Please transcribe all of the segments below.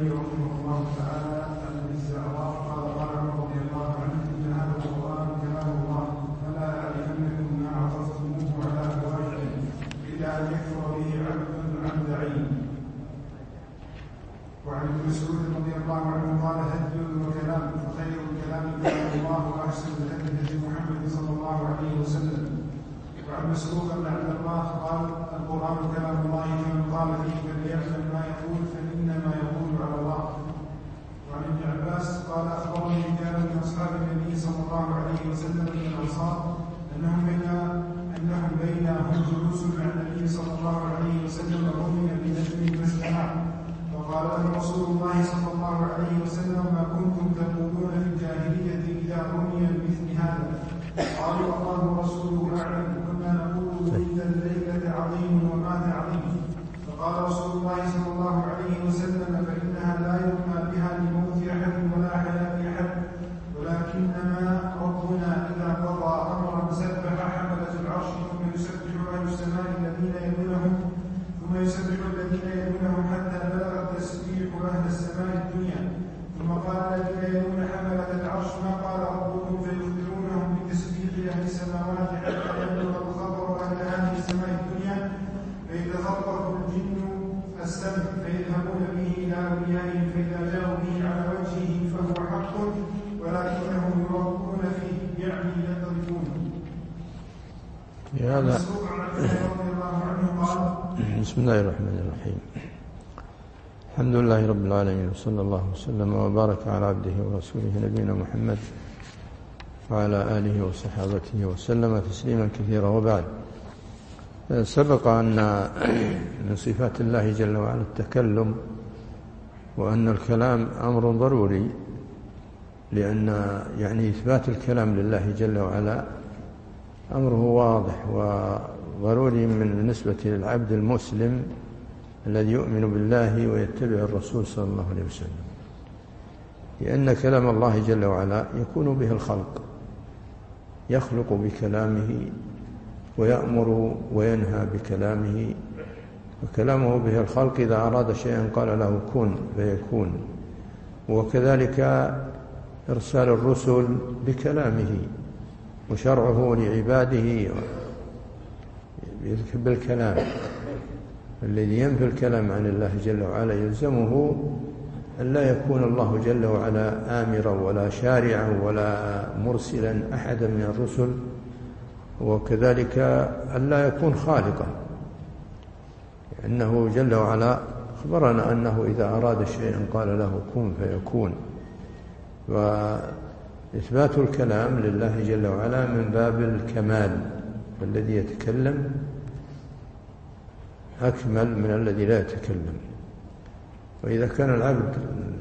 البخاري رحمه الله تعالى عن ابي الزهراء قال قال عمر رضي الله عنه ان هذا القران كلام الله فلا يعرفنكم ما عرفتموه على فوائده الا ان يكفر به عبد عن عين. وعن ابن مسعود رضي الله عنه قال هدي وكلام فخير الكلام كلام الله واحسن الهدي هدي محمد صلى الله عليه وسلم. وعن مسروق بن عبد الله قال القران كلام الله فمن قال فيه فليعلم ما يقول فانما يقول على الله. وعن ابن عباس قال اخبرني رجال من اصحاب النبي صلى الله عليه وسلم من الانصار انهم بينهم جلوس مع النبي صلى الله عليه وسلم رمي بنجم فاستمع فقال له رسول الله صلى الله عليه وسلم ما كنتم تقولون في الجاهليه اذا رمي بمثل هذا؟ قالوا الله ورسوله اعلم كنا نقول ولد الليله عظيم ومات عظيم. فقال رسول الله صلى الله عليه وسلم فانها لا يرمى بها لموت احد ولا حياه احد ولكنما ربنا اذا قضى امرا سبح حمله العرش ثم يسبح اهل السماء الذين يلونهم ثم يسبح الذين يلونهم حتى بلغ التسبيح اهل السماء الدنيا ثم قال الذين يلون حمله العرش ما قال ربكم فيخبرونهم بتسبيح اهل السماوات حتى يبلغ الخبر اهل هذه السماء الدنيا فيتخطف الجن السمع فيذهبون به الى اوليائهم فاذا جاءوا به على وجهه فهو حق ولكنهم يربون فيه يعني يضربون. بسم الله الرحمن الرحيم. الحمد لله رب العالمين وصلى الله وسلم وبارك على عبده ورسوله نبينا محمد وعلى آله وصحابته وسلم تسليما كثيرا. وبعد، سبق أن من صفات الله جل وعلا التكلم، وأن الكلام أمر ضروري، لأن إثبات الكلام لله جل وعلا أمره واضح وضروري بالنسبة للعبد المسلم الذي يؤمن بالله ويتبع الرسول صلى الله عليه وسلم، لأن كلام الله جل وعلا يكون به الخلق، يخلق بكلامه ويأمر وينهى بكلامه، وكلامه به الخلق إذا أراد شيئا قال له كن فيكون. وكذلك إرسال الرسل بكلامه وشرعه لعباده بالكلام. الذي ينفي الكلام عن الله جل وعلا يلزمه أن لا يكون الله جل وعلا آمرا ولا شارعا ولا مرسلا أحدا من الرسل، وكذلك أن لا يكون خالقا، لأنه جل وعلا أخبرنا أنه إذا أراد شيئا قال له كن فيكون. وإثبات الكلام لله جل وعلا من باب الكمال، فالذي يتكلم أكمل من الذي لا يتكلم. وإذا كان العبد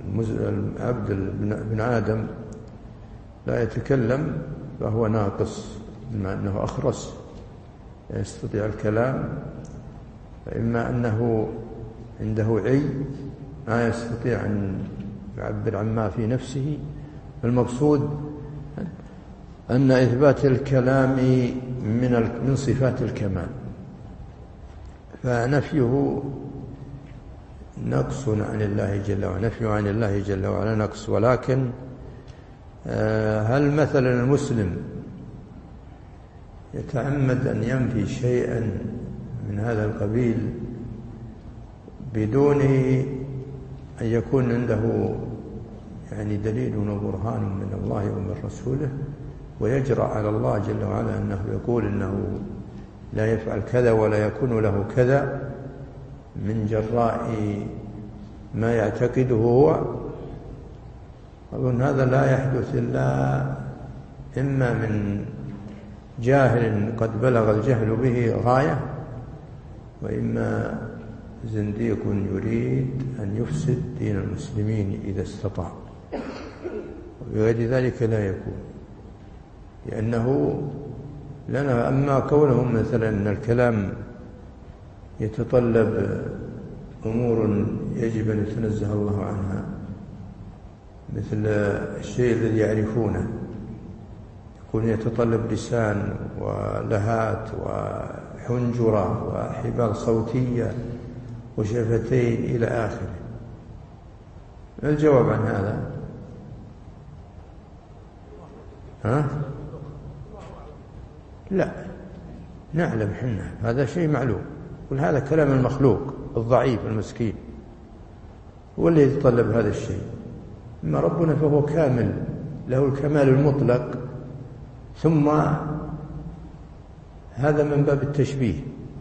بن آدم لا يتكلم فهو ناقص، بما أنه أخرس لا يستطيع الكلام، فإما أنه عنده عي ما يستطيع أن يعبر عما في نفسه. المقصود أن إثبات الكلام من صفات الكمال، فنفيه نقص عن الله جل وعلا، نفيه عن الله جل وعلا نقص. ولكن هل مثلا المسلم يتعمد أن ينفي شيئا من هذا القبيل بدون أن يكون عنده دليل وبرهان من الله ومن رسوله، ويجرأ على الله جل وعلا أنه يقول إنه لا يفعل كذا ولا يكون له كذا من جراء ما يعتقده هو؟ أظن هذا لا يحدث إلا إما من جاهل قد بلغ الجهل به غاية، وإما زنديق يريد أن يفسد دين المسلمين إذا استطاع، وبغير ذلك لا يكون. لأنه لنا أما كونهم مثلا أن الكلام يتطلب أمور يجب أن يتنزه الله عنها، مثل الشيء الذي يعرفونه يكون يتطلب لسان ولهات وحنجرة وحبال صوتية وشفتين إلى آخره. ما الجواب عن هذا؟ ها؟ لا، نعلم حنا هذا شيء معلوم، وهذا كلام المخلوق الضعيف المسكين هو اللي يتطلب هذا الشيء. أما ربنا فهو كامل، له الكمال المطلق. ثم هذا من باب التشبيه،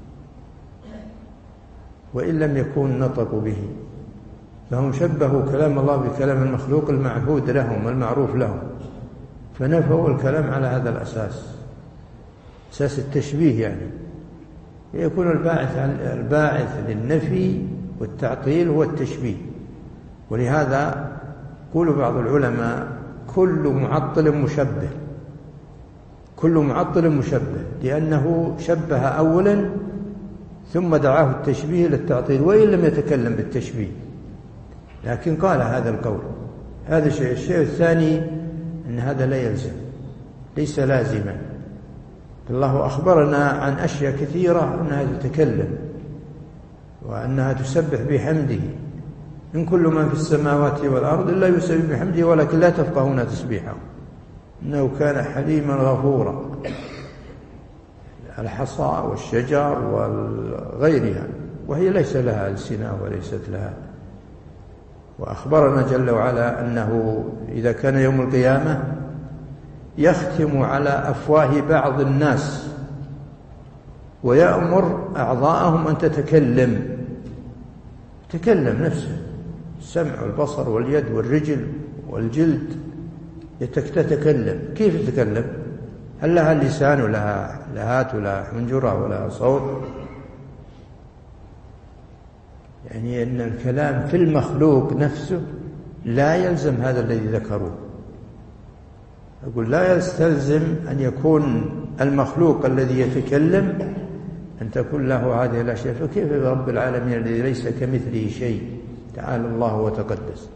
وإن لم يكون نطقوا به، فهم شبهوا كلام الله بكلام المخلوق المعهود لهم المعروف لهم، فنفوا الكلام على هذا الأساس، أساس التشبيه. يعني يكون الباعث للنفي والتعطيل هو التشبيه. ولهذا يقول بعض العلماء كل معطل مشبه، كل معطل مشبه، لأنه شبه أولا ثم دعاه التشبيه للتعطيل، وإن لم يتكلم بالتشبيه لكن قال هذا القول. هذا الشيء. الشيء الثاني أن هذا لا يلزم، ليس لازما. الله أخبرنا عن أشياء كثيرة أنها تتكلم وأنها تسبح بحمده، إن كل من في السماوات والأرض إلا يسبح بحمده ولكن لا تفقهون تسبيحه إنه كان حليما غفورا. الحصى والشجر وغيرها، وهي ليس لها ألسنة وليست لها. وأخبرنا جل وعلا أنه إذا كان يوم القيامة يختم على أفواه بعض الناس ويأمر أعضاءهم أن تتكلم نفسه، السمع والبصر واليد والرجل والجلد تتكلم. كيف تتكلم؟ هل لها لسان ولها لهات ولا حنجرة ولا صوت؟ يعني أن الكلام في المخلوق نفسه لا يلزم هذا الذي ذكروه. أقول لا يستلزم أن يكون المخلوق الذي يتكلم أن تكون له هذه الأشياء، فكيف برب العالمين الذي ليس كمثله شيء، تعالى الله وتقدس.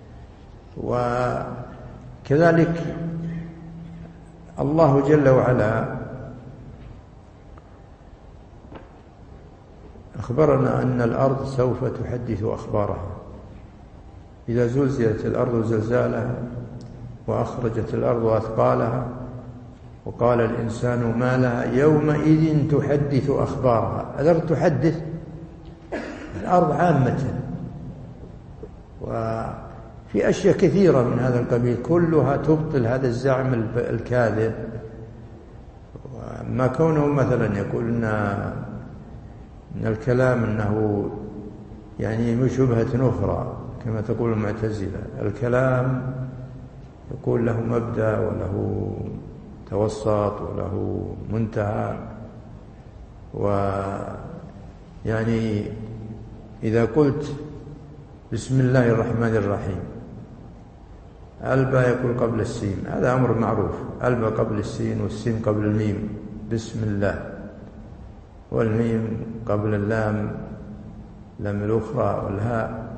وكذلك الله جل وعلا أخبرنا أن الأرض سوف تحدث أخبارها إذا زلزلت الأرض زلزالها وأخرجت الأرض أثقالها وقال الإنسان ما لها يومئذ تحدث أخبارها. الأرض تحدث، الأرض عامة، وفي أشياء كثيرة من هذا القبيل كلها تبطل هذا الزعم الكاذب. ما كونهم مثلا يقولون أن الكلام أنه يعني شبهة أخرى كما تقول المعتزلة، الكلام يقول له مبدأ وله توسط وله منتهى. ويعني إذا قلت بسم الله الرحمن الرحيم، الباء يقول قبل السين، هذا أمر معروف، الباء قبل السين والسين قبل الميم، بسم الله، والميم قبل اللام، لام الأخرى والهاء.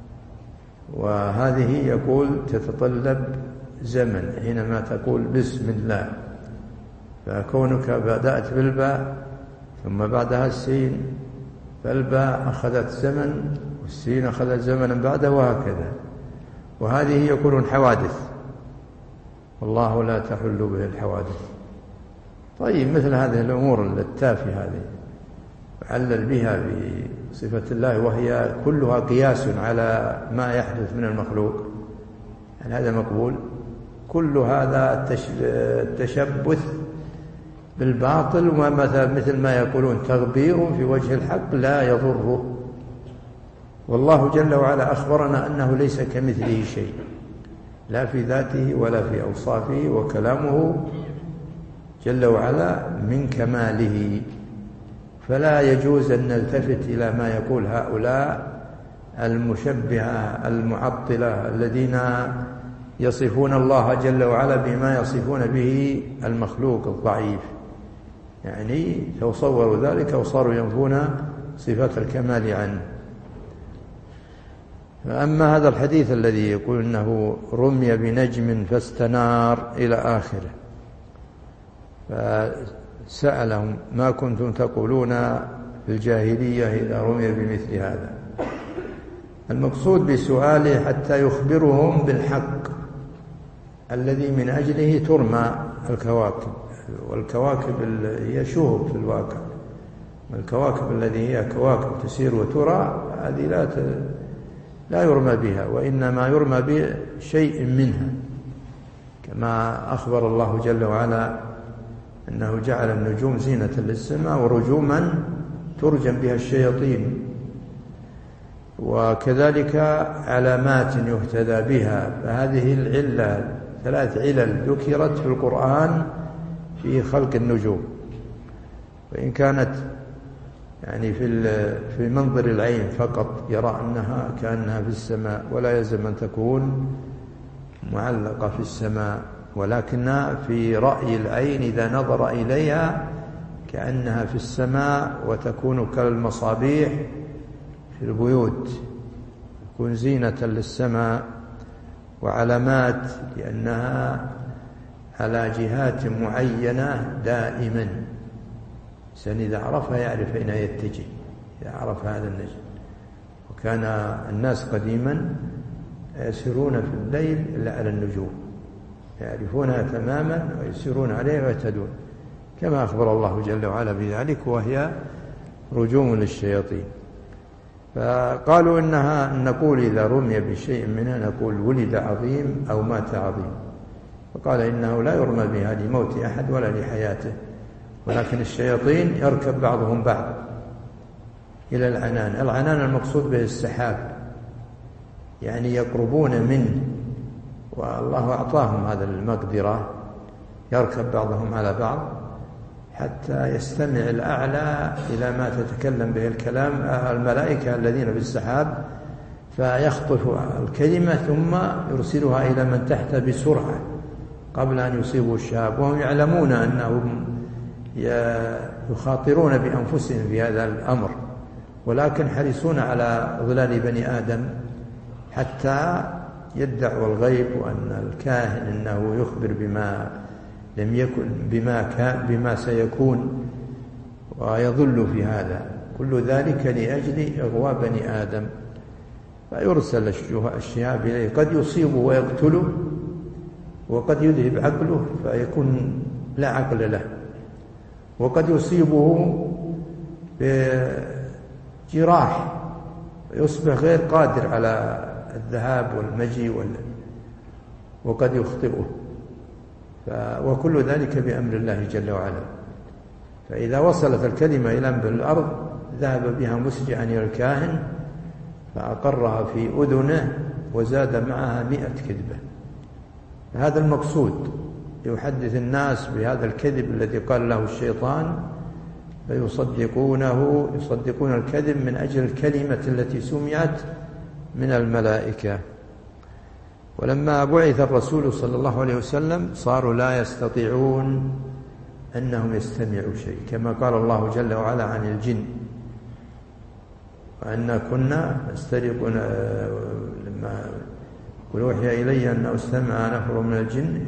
وهذه يقول تتطلب زمن حينما تقول بسم الله، فكونك بدأت بالباء ثم بعدها السين، فالباء أخذت زمن والسين أخذت زمنا بعده وهكذا. وهذه يكون حوادث، والله لا تحل به الحوادث. طيب مثل هذه الأمور التافهة هذه علل بها بصفة الله، وهي كلها قياس على ما يحدث من المخلوق، يعني هذا مقبول؟ كل هذا التشبث بالباطل، ومثل ما يقولون تغبير في وجه الحق لا يضره. والله جل وعلا أخبرنا أنه ليس كمثله شيء، لا في ذاته ولا في أوصافه، وكلامه جل وعلا من كماله. فلا يجوز أن نلتفت إلى ما يقول هؤلاء المشبهة المعطلة الذين يصفون الله جل وعلا بما يصفون به المخلوق الضعيف، يعني تصوروا ذلك وصاروا ينفون صفات الكمال عنه. فأما هذا الحديث الذي يقول إنه رمي بنجم فاستنار إلى آخره، فسألهم ما كنتم تقولون في الجاهلية إذا رمي بمثل هذا؟ المقصود بسؤاله حتى يخبرهم بالحق الذي من أجله ترمى الكواكب، والكواكب هي شهب في الواقع، الكواكب التي هي كواكب تسير وترى هذه لا يرمى بها، وإنما يرمى بشيء منها، كما أخبر الله جل وعلا أنه جعل النجوم زينة للسماء ورجوما ترجم بها الشياطين، وكذلك علامات يهتدى بها. فهذه العلة 3 علل ذكرت في القرآن في خلق النجوم، وإن كانت يعني في منظر العين فقط يرى أنها كأنها في السماء، ولا يلزم أن تكون معلقة في السماء، ولكن في رأي العين إذا نظر إليها كأنها في السماء، وتكون كالمصابيح في البيوت، تكون زينة للسماء وعلامات، لأنها على جهات معينة دائما، الإنسان إذا عرفها يعرف أين يتجه، إذا عرف هذا النجم. وكان الناس قديما يسيرون في الليل إلا على النجوم، يعرفونها تماما ويسيرون عليها ويهتدون، كما أخبر الله جل وعلا بذلك، وهي رجوم للشياطين. فقالوا إنها نقول إذا رمي بشيء منها نقول ولد عظيم أو مات عظيم، فقال إنه لا يرمى بها لموت أحد ولا لحياته، ولكن الشياطين يركب بعضهم بعض إلى العنان. العنان المقصود به السحاب، يعني يقربون منه، والله أعطاهم هذا المقدرة، يركب بعضهم على بعض حتى يستمع الأعلى إلى ما تتكلم به الكلام الملائكة الذين في السحاب، فيخطف الكلمة ثم يرسلها إلى من تحت بسرعة قبل أن يصيبوا الشهاب، وهم يعلمون أنهم يخاطرون بأنفسهم في هذا الأمر، ولكن حريصون على إضلال بني آدم حتى يدعوا الغيب، وأن الكاهن أنه يخبر بما لم يكن بما سيكون، ويضل في هذا كل ذلك لأجل إغواء بني آدم. فيرسل الشهاب إليه، قد يصيبه ويقتله، وقد يذهب عقله فيكون لا عقل له، وقد يصيبه بجراح ويصبح غير قادر على الذهاب والمجيء، وقد يخطئه، وكل ذلك بأمر الله جل وعلا. فإذا وصلت الكلمة إلى أنبل الأرض ذهب بها مسجعا إلى الكاهن فأقرها في أذنه وزاد معها 100 كذبة. هذا المقصود، يحدث الناس بهذا الكذب الذي قال له الشيطان، فيصدقونه، يصدقون الكذب من أجل الكلمة التي سمعت من الملائكة. ولما بعث الرسول صلى الله عليه وسلم صاروا لا يستطيعون أنهم يستمعوا شيء، كما قال الله جل وعلا عن الجن: وأنا كنا نسترق لما أوحي إلي أنه استمع نفر من الجن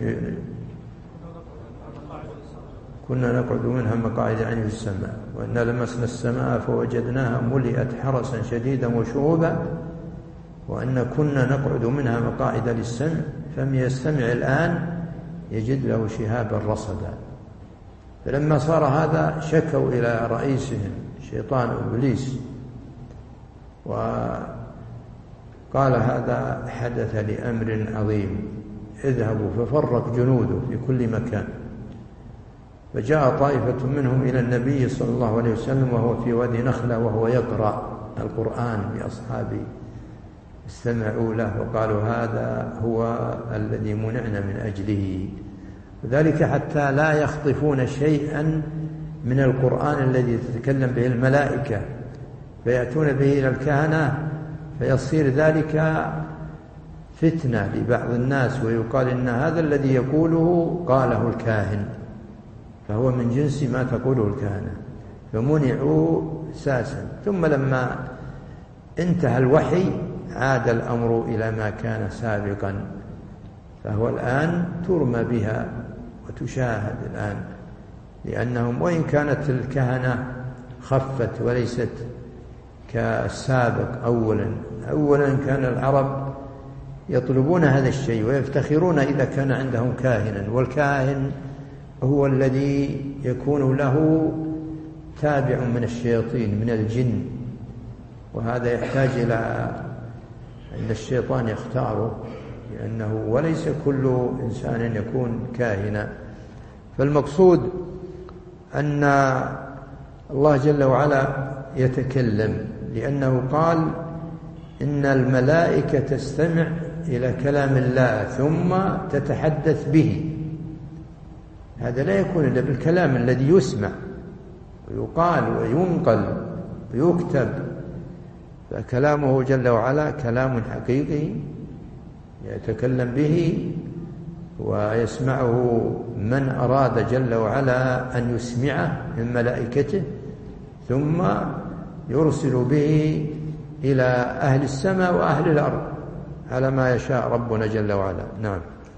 كنا نقعد منها مقاعد عن السماء، وأنا لمسنا السماء فوجدناها ملئت حرسا شديدا وشهوبا، وأن كنا نقعد منها مقاعد للسمع فمن يستمع الآن يجد له شهابا رصدا. فلما صار هذا شكوا إلى رئيسهم شيطان إبليس، وقال هذا حدث لأمر عظيم، اذهبوا ففرق جنوده في كل مكان. فجاء طائفة منهم إلى النبي صلى الله عليه وسلم وهو في وادي نخلة وهو يقرأ القرآن بأصحابه، استمعوا له وقالوا هذا هو الذي منعنا من أجله، وذلك حتى لا يخطفون شيئا من القرآن الذي تتكلم به الملائكة فيأتون به إلى الكهنة، فيصير ذلك فتنة لبعض الناس، ويقال إن هذا الذي يقوله قاله الكاهن، فهو من جنس ما تقوله الكهنة، فمنعوا ساسا. ثم لما انتهى الوحي عاد الأمر إلى ما كان سابقا، فهو الآن ترمى بها وتشاهد الآن، لأنهم وإن كانت الكهنة خفت وليست كالسابق. أولا كان العرب يطلبون هذا الشيء ويفتخرون إذا كان عندهم كاهنا، والكاهن هو الذي يكون له تابع من الشياطين من الجن، وهذا يحتاج إلى أن الشيطان يختاره، لأنه وليس كل إنسان يكون كاهنا. فالمقصود أن الله جل وعلا يتكلم، لأنه قال إن الملائكة تستمع إلى كلام الله ثم تتحدث به. هذا لا يكون إلا بالكلام الذي يسمع ويقال وينقل ويكتب. فكلامه جل وعلا كلام حقيقي يتكلم به ويسمعه من أراد جل وعلا أن يسمعه من ملائكته، ثم يرسل به إلى أهل السماء وأهل الأرض على ما يشاء ربنا جل وعلا. نعم.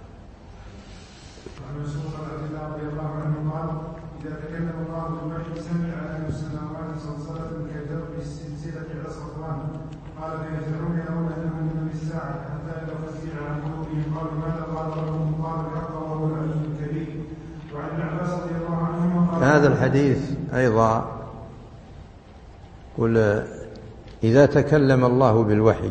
هذا الحديث أيضا قل إذا تكلم الله بالوحي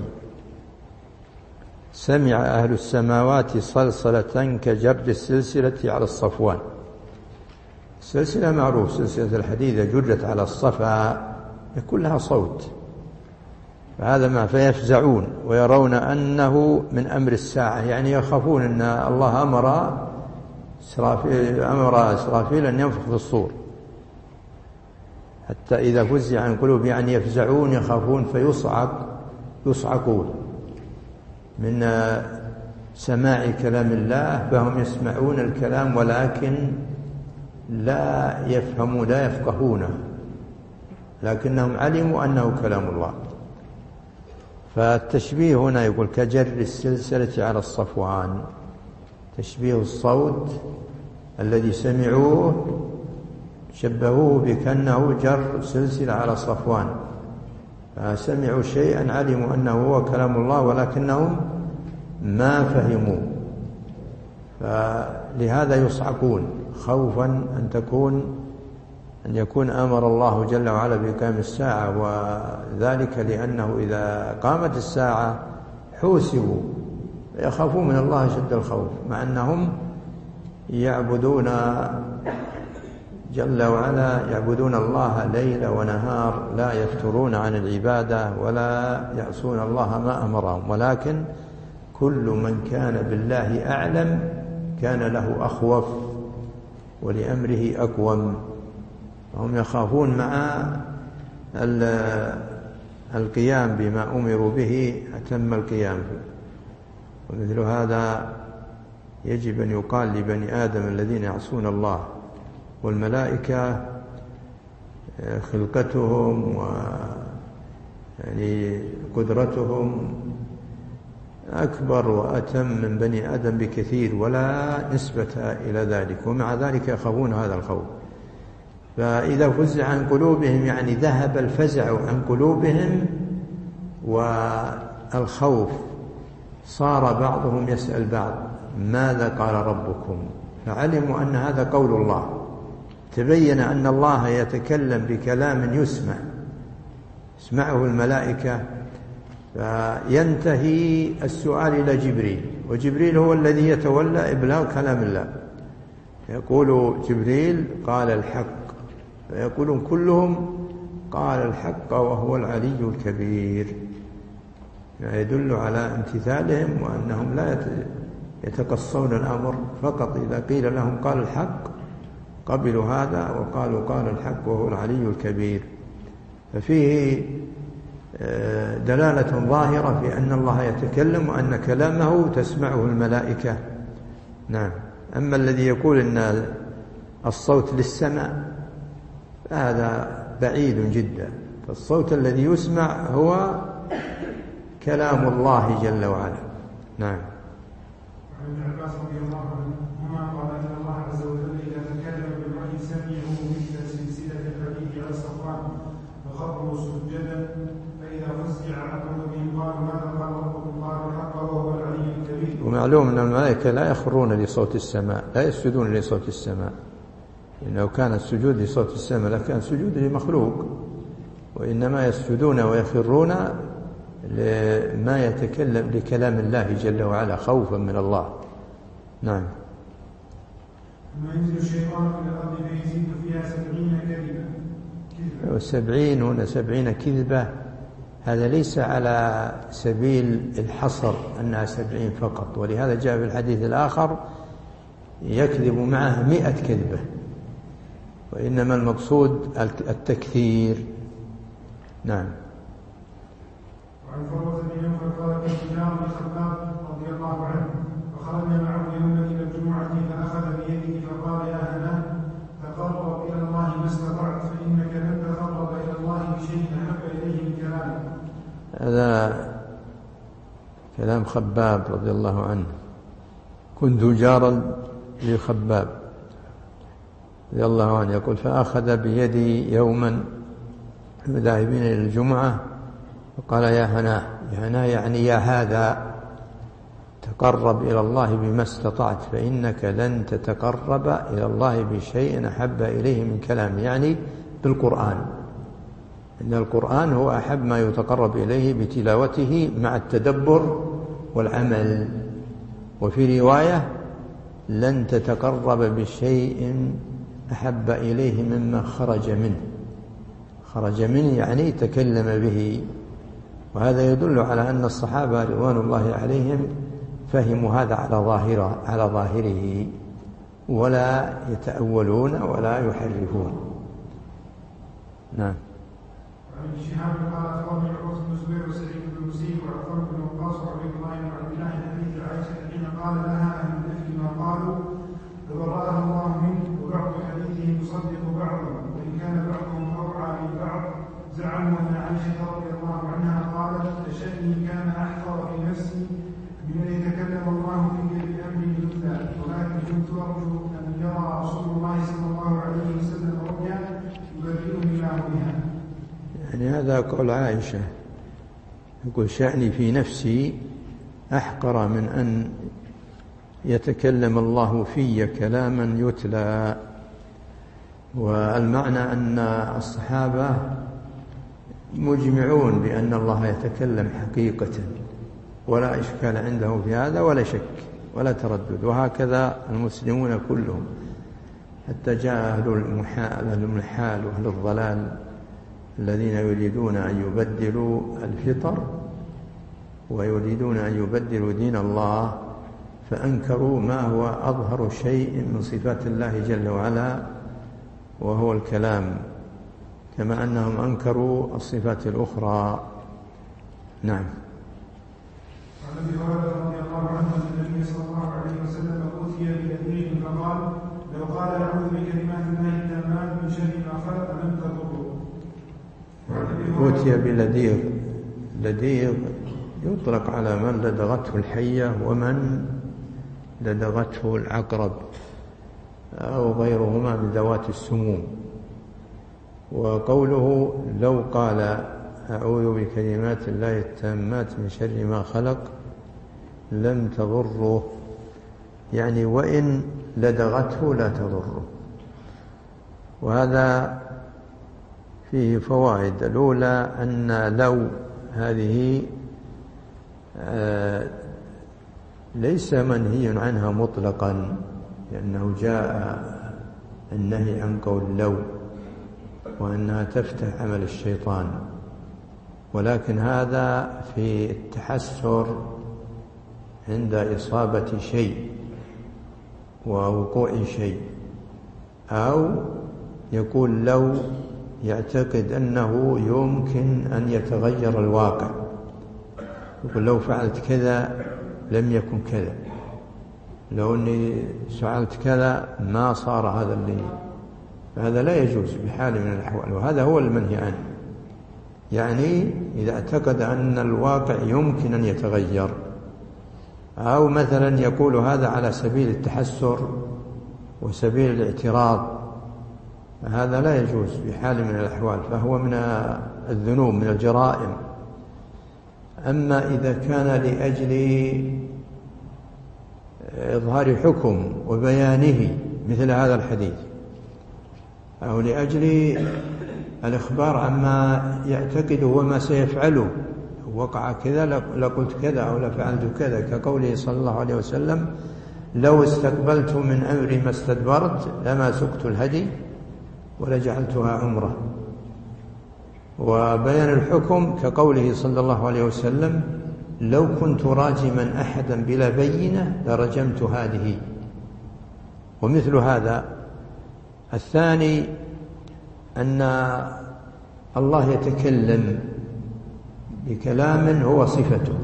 سمع أهل السماوات صلصلة كجر السلسلة على الصفوان. السلسلة معروف، سلسلة الحديد إذا جرت على الصفا يكون لها صوت، فهذا ما فيفزعون ويرون أنه من أمر الساعة، يعني يخافون أن الله أمر إسرافيل أن ينفخ في الصور، حتى إذا فزع عن قلوب يعني يفزعون يخافون فيصعقون من سماع كلام الله، فهم يسمعون الكلام ولكن لا يفهمون لا يفقهونه، لكنهم علموا أنه كلام الله. فالتشبيه هنا يقول كجر السلسلة على الصفوان، تشبيه الصوت الذي سمعوه شبهوه بكأنه جر سلسلة على صفوان، فسمعوا شيئا علموا أنه هو كلام الله ولكنهم ما فهموا، فلهذا يصعقون خوفا أن يكون أمر الله جل وعلا بإقام الساعة، وذلك لأنه إذا قامت الساعة حوسبوا يخافون من الله شد الخوف، مع أنهم يعبدون جل وعلا يعبدون الله ليل ونهار لا يفترون عن العبادة ولا يعصون الله ما أمرهم، ولكن كل من كان بالله أعلم كان له أخوف ولأمره أقوم، هم يخافون مع القيام بما أمروا به أتم القيام. ومثل هذا يجب أن يقال لبني آدم الذين يعصون الله والملائكة خلقتهم يعني قدرتهم أكبر وأتم من بني آدم بكثير ولا نسبة إلى ذلك، ومع ذلك يخافون هذا الخوف. فإذا فزع عن قلوبهم يعني ذهب الفزع عن قلوبهم والخوف، صار بعضهم يسأل بعض ماذا قال ربكم، فعلموا أن هذا قول الله، تبين أن الله يتكلم بكلام يسمعه الملائكة، فينتهي السؤال إلى جبريل، وجبريل هو الذي يتولى إبلاغ كلام الله، يقول جبريل قال الحق، فيقولون كلهم قال الحق وهو العلي الكبير، يعني يدل على امتثالهم وأنهم لا يتقصون الأمر، فقط إذا قيل لهم قال الحق قبلوا هذا وقالوا قال الحق وهو العلي الكبير. ففيه دلالة ظاهرة في أن الله يتكلم وأن كلامه تسمعه الملائكة. نعم. أما الذي يقول أن الصوت للسمع هذا بعيد جدا، فالصوت الذي يسمع هو كلام الله جل وعلا. نعم. وعن ابن عباس رضي الله عنهما قال ان الله عز وجل اذا تكلم بالوحي سمعه مثل سلسله الحديد على الصفوان فخروا سجدا معلوم أن الملائكة لا يخرون لصوت السماء، لا يسجدون لصوت السماء، لو كان السجود لصوت السماء لكان سجود لمخلوق، وإنما يسجدون ويخرون لما يتكلم لكلام الله جل وعلا خوفا من الله. نعم. ثم ينزل الشيطان إلى الأرض فيزيد فيها 70 كذبة. 70 هنا 70 كذبة، هذا ليس على سبيل الحصر أنها 70 فقط، ولهذا جاء في الحديث الآخر يكذب معه 100 كذبة، وإنما المقصود التكثير. نعم. وعن فروة بن نوفل قال كنت جار لخباب رضي الله عنه فخرجنا معه يوما إلى الجمعة فأخذ بيده فقال يا هناه تقرب إلى الله ما استطعت فإنك لن تقرب إلى الله بشيء أحب إليه من كلامك. هذا كلام خباب رضي الله عنه. كنت جارا لخباب رضي الله عنه يقول فأخذ بيدي يوما ذاهبين إلى الجمعة فقال يا هناه، يا هناه يعني يا هذا تقرب إلى الله بما استطعت فإنك لن تتقرب إلى الله بشيء أحب إليه من كلام، يعني بالقرآن، إن القرآن هو أحب ما يتقرب إليه بتلاوته مع التدبر والعمل. وفي رواية لن تتقرب بشيء أحب إليه مما خرج منه، خرج منه يعني تكلم به. وهذا يدل على أن الصحابة رضوان الله عليهم فهموا هذا على ظاهره ولا يتأولون ولا يحرفون. نعم. وعن ابن شهاب قال أخبرني عروة بن الزبير وسعيد بن المسيب وعفان بن وقاص وعبيد الله بن عبد الله حديث عائشة حين قال لها أهل الإفك ما قالوا فبرأها الله منه، وبعض حديثه يصدق بعضا وإن كان بعضهم أوعى لبعض. زعموا أن عائشة رضي الله عنها قالت فشأني كان أحقر في نفسي من أن يتكلم الله فيك بأمر مثله، ولكن كنت أرجو أن يرى رسول الله صلى الله عليه وسلم رؤيا يبرئني الله بها. يعني هذا قول عائشة، يقول شأني في نفسي أحقر من أن يتكلم الله في كلاما يتلى. والمعنى أن الصحابة مجمعون بأن الله يتكلم حقيقة ولا إشكال عنده في هذا ولا شك ولا تردد، وهكذا المسلمون كلهم، حتى جاء أهل المحال وأهل الضلال الذين يريدون أن يبدلوا الفطر ويريدون أن يبدلوا دين الله، فأنكروا ما هو أظهر شيء من صفات الله جل وعلا وهو الكلام، كما أنهم أنكروا الصفات الأخرى. نعم. وعن ابي هريره رضي الله عنه ان النبي صلى الله عليه وسلم اوتي بيديه فقال لو قال اعوذ بكلمات الله التامات من شر ما خلق لم تضره. اوتي بلديغ، لديغ يطلق على من لدغته الحية ومن لدغته العقرب أو غيرهما من ذوات السموم. وقوله لو قال أعوذ بكلمات الله التامات من شر ما خلق لم تضره، يعني وإن لدغته لا تضره. وهذا فيه فوائد. الأولى أن لو هذه ليس منهي عنها مطلقا، لأنه جاء النهي عن قول لو وأنها تفتح عمل الشيطان، ولكن هذا في التحسر عند إصابة شيء ووقوع شيء، أو يقول لو يعتقد أنه يمكن أن يتغير الواقع، يقول لو فعلت كذا لم يكن كذا، لو أني فعلت كذا ما صار هذا اللي، فهذا لا يجوز بحال من الأحوال، وهذا هو المنهي عنه. يعني إذا اعتقد أن الواقع يمكن أن يتغير، أو مثلا يقول هذا على سبيل التحسر وسبيل الاعتراض، هذا لا يجوز بحال من الأحوال، فهو من الذنوب من الجرائم. أما إذا كان لأجل إظهار حكم وبيانه مثل هذا الحديث، أو لأجل الإخبار عما يعتقده وما سيفعله، وقع كذا لقلت كذا أو لفعلت كذا، كقوله صلى الله عليه وسلم: لو استقبلت من أمري ما استدبرت لما سقت الهدي ولجعلتها عمرة. وبيان الحكم كقوله صلى الله عليه وسلم: لو كنت راجما أحدا بلا بينة لرجمت هذه. ومثل هذا الثاني أن الله يتكلم بكلام هو صفته،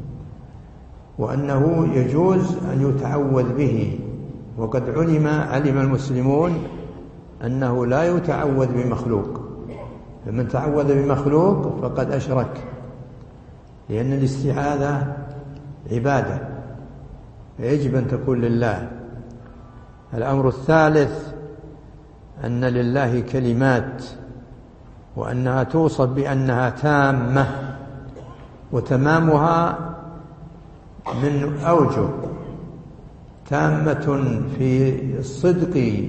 وأنه يجوز أن يتعوذ به، وقد علم المسلمون أنه لا يتعوذ بمخلوق، فمن تعوذ بمخلوق فقد أشرك، لأن الاستعاذة عبادة يجب أن تكون لله. الأمر الثالث أن لله كلمات، وأنها توصف بأنها تامة، وتمامها من أوجه: تامة في الصدق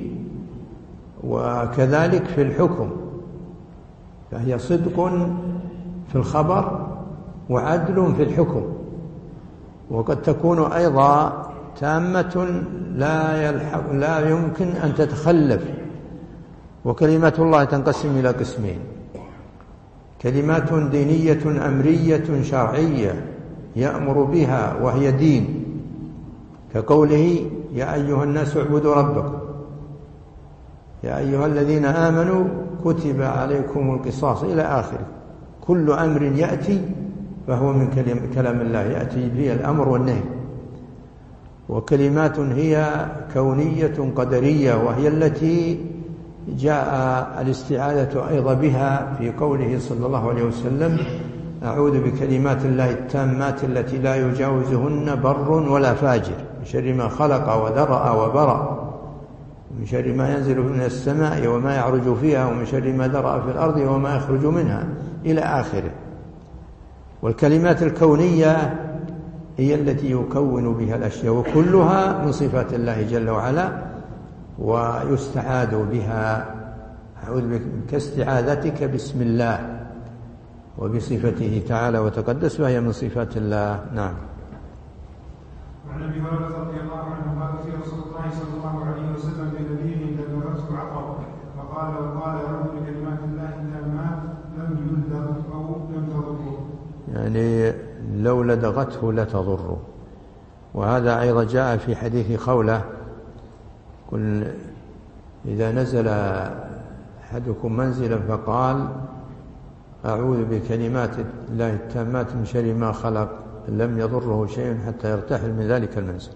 وكذلك في الحكم، فهي صدق في الخبر وعدل في الحكم. وقد تكون أيضا تامة لا يمكن أن تتخلف. وكلمات الله تنقسم إلى قسمين: كلمات دينية أمرية شرعية يأمر بها وهي دين، كقوله: يا أيها الناس اعبدوا ربكم، يا أيها الذين آمنوا كتب عليكم القصاص إلى آخره. كل أمر يأتي فهو من كلام الله، يأتي به الأمر والنهي. وكلمات هي كونية قدرية، وهي التي جاء الاستعاذة أيضا بها في قوله صلى الله عليه وسلم: أعوذ بكلمات الله التامات التي لا يجاوزهن بر ولا فاجر، من شر ما خلق وذرأ وبرأ، من شر ما ينزل من السماء وما يعرج فيها، ومن شر ما ذرأ في الأرض وما يخرج منها، إلى آخره. والكلمات الكونية هي التي يكون بها الأشياء، وكلها من صفات الله جل وعلا، ويستعاذ بها. أعوذ بك كاستعاذتك بسم الله وبصفته تعالى وتقدس، فهي من صفات الله. نعم. وعن ابي هريره رضي الله عنه قال: في رسول الله صلى الله عليه وسلم بنبيه دبرته عقرب فقال: اعوذ بكلمات الله التامات لم يلدغ او لم تضره، يعني لو لدغته لتضره. وهذا أيضا جاء في حديث خولة: قل إذا نزل أحدكم منزلا فقال: أعوذ بكلمات الله التامات من شر ما خلق لم يضره شيء حتى يرتحل من ذلك المنزل.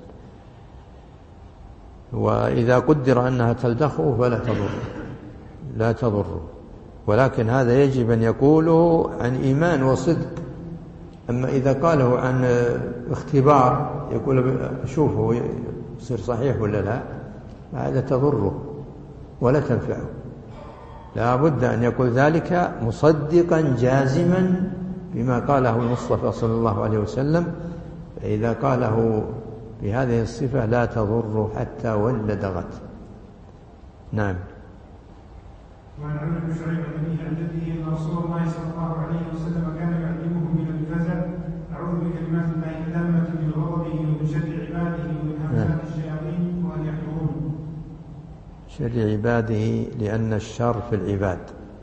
وإذا قدر أنها تلدغه فلا لا تضره، ولكن هذا يجب أن يقوله عن إيمان وصدق. أما إذا قاله عن اختبار، يقول شوفه يصير صحيح ولا لا، هذا تضره ولا تنفعه. لا بد أن يقول ذلك مصدقا جازما بما قاله المصطفى صلى الله عليه وسلم. فإذا قاله بهذه الصفة لا تضر حتى ولدغت. نعم. وعن عمرو بن شعيب عن جده ان رسول الله صلى الله عليه وسلم كان يعلمه من الفزع: اعوذ بكلمات الله التامه من غضبه ومن شر عباده ومن همزات الشياطين وان يحضرون. شر عباده لأن الشر في العباد،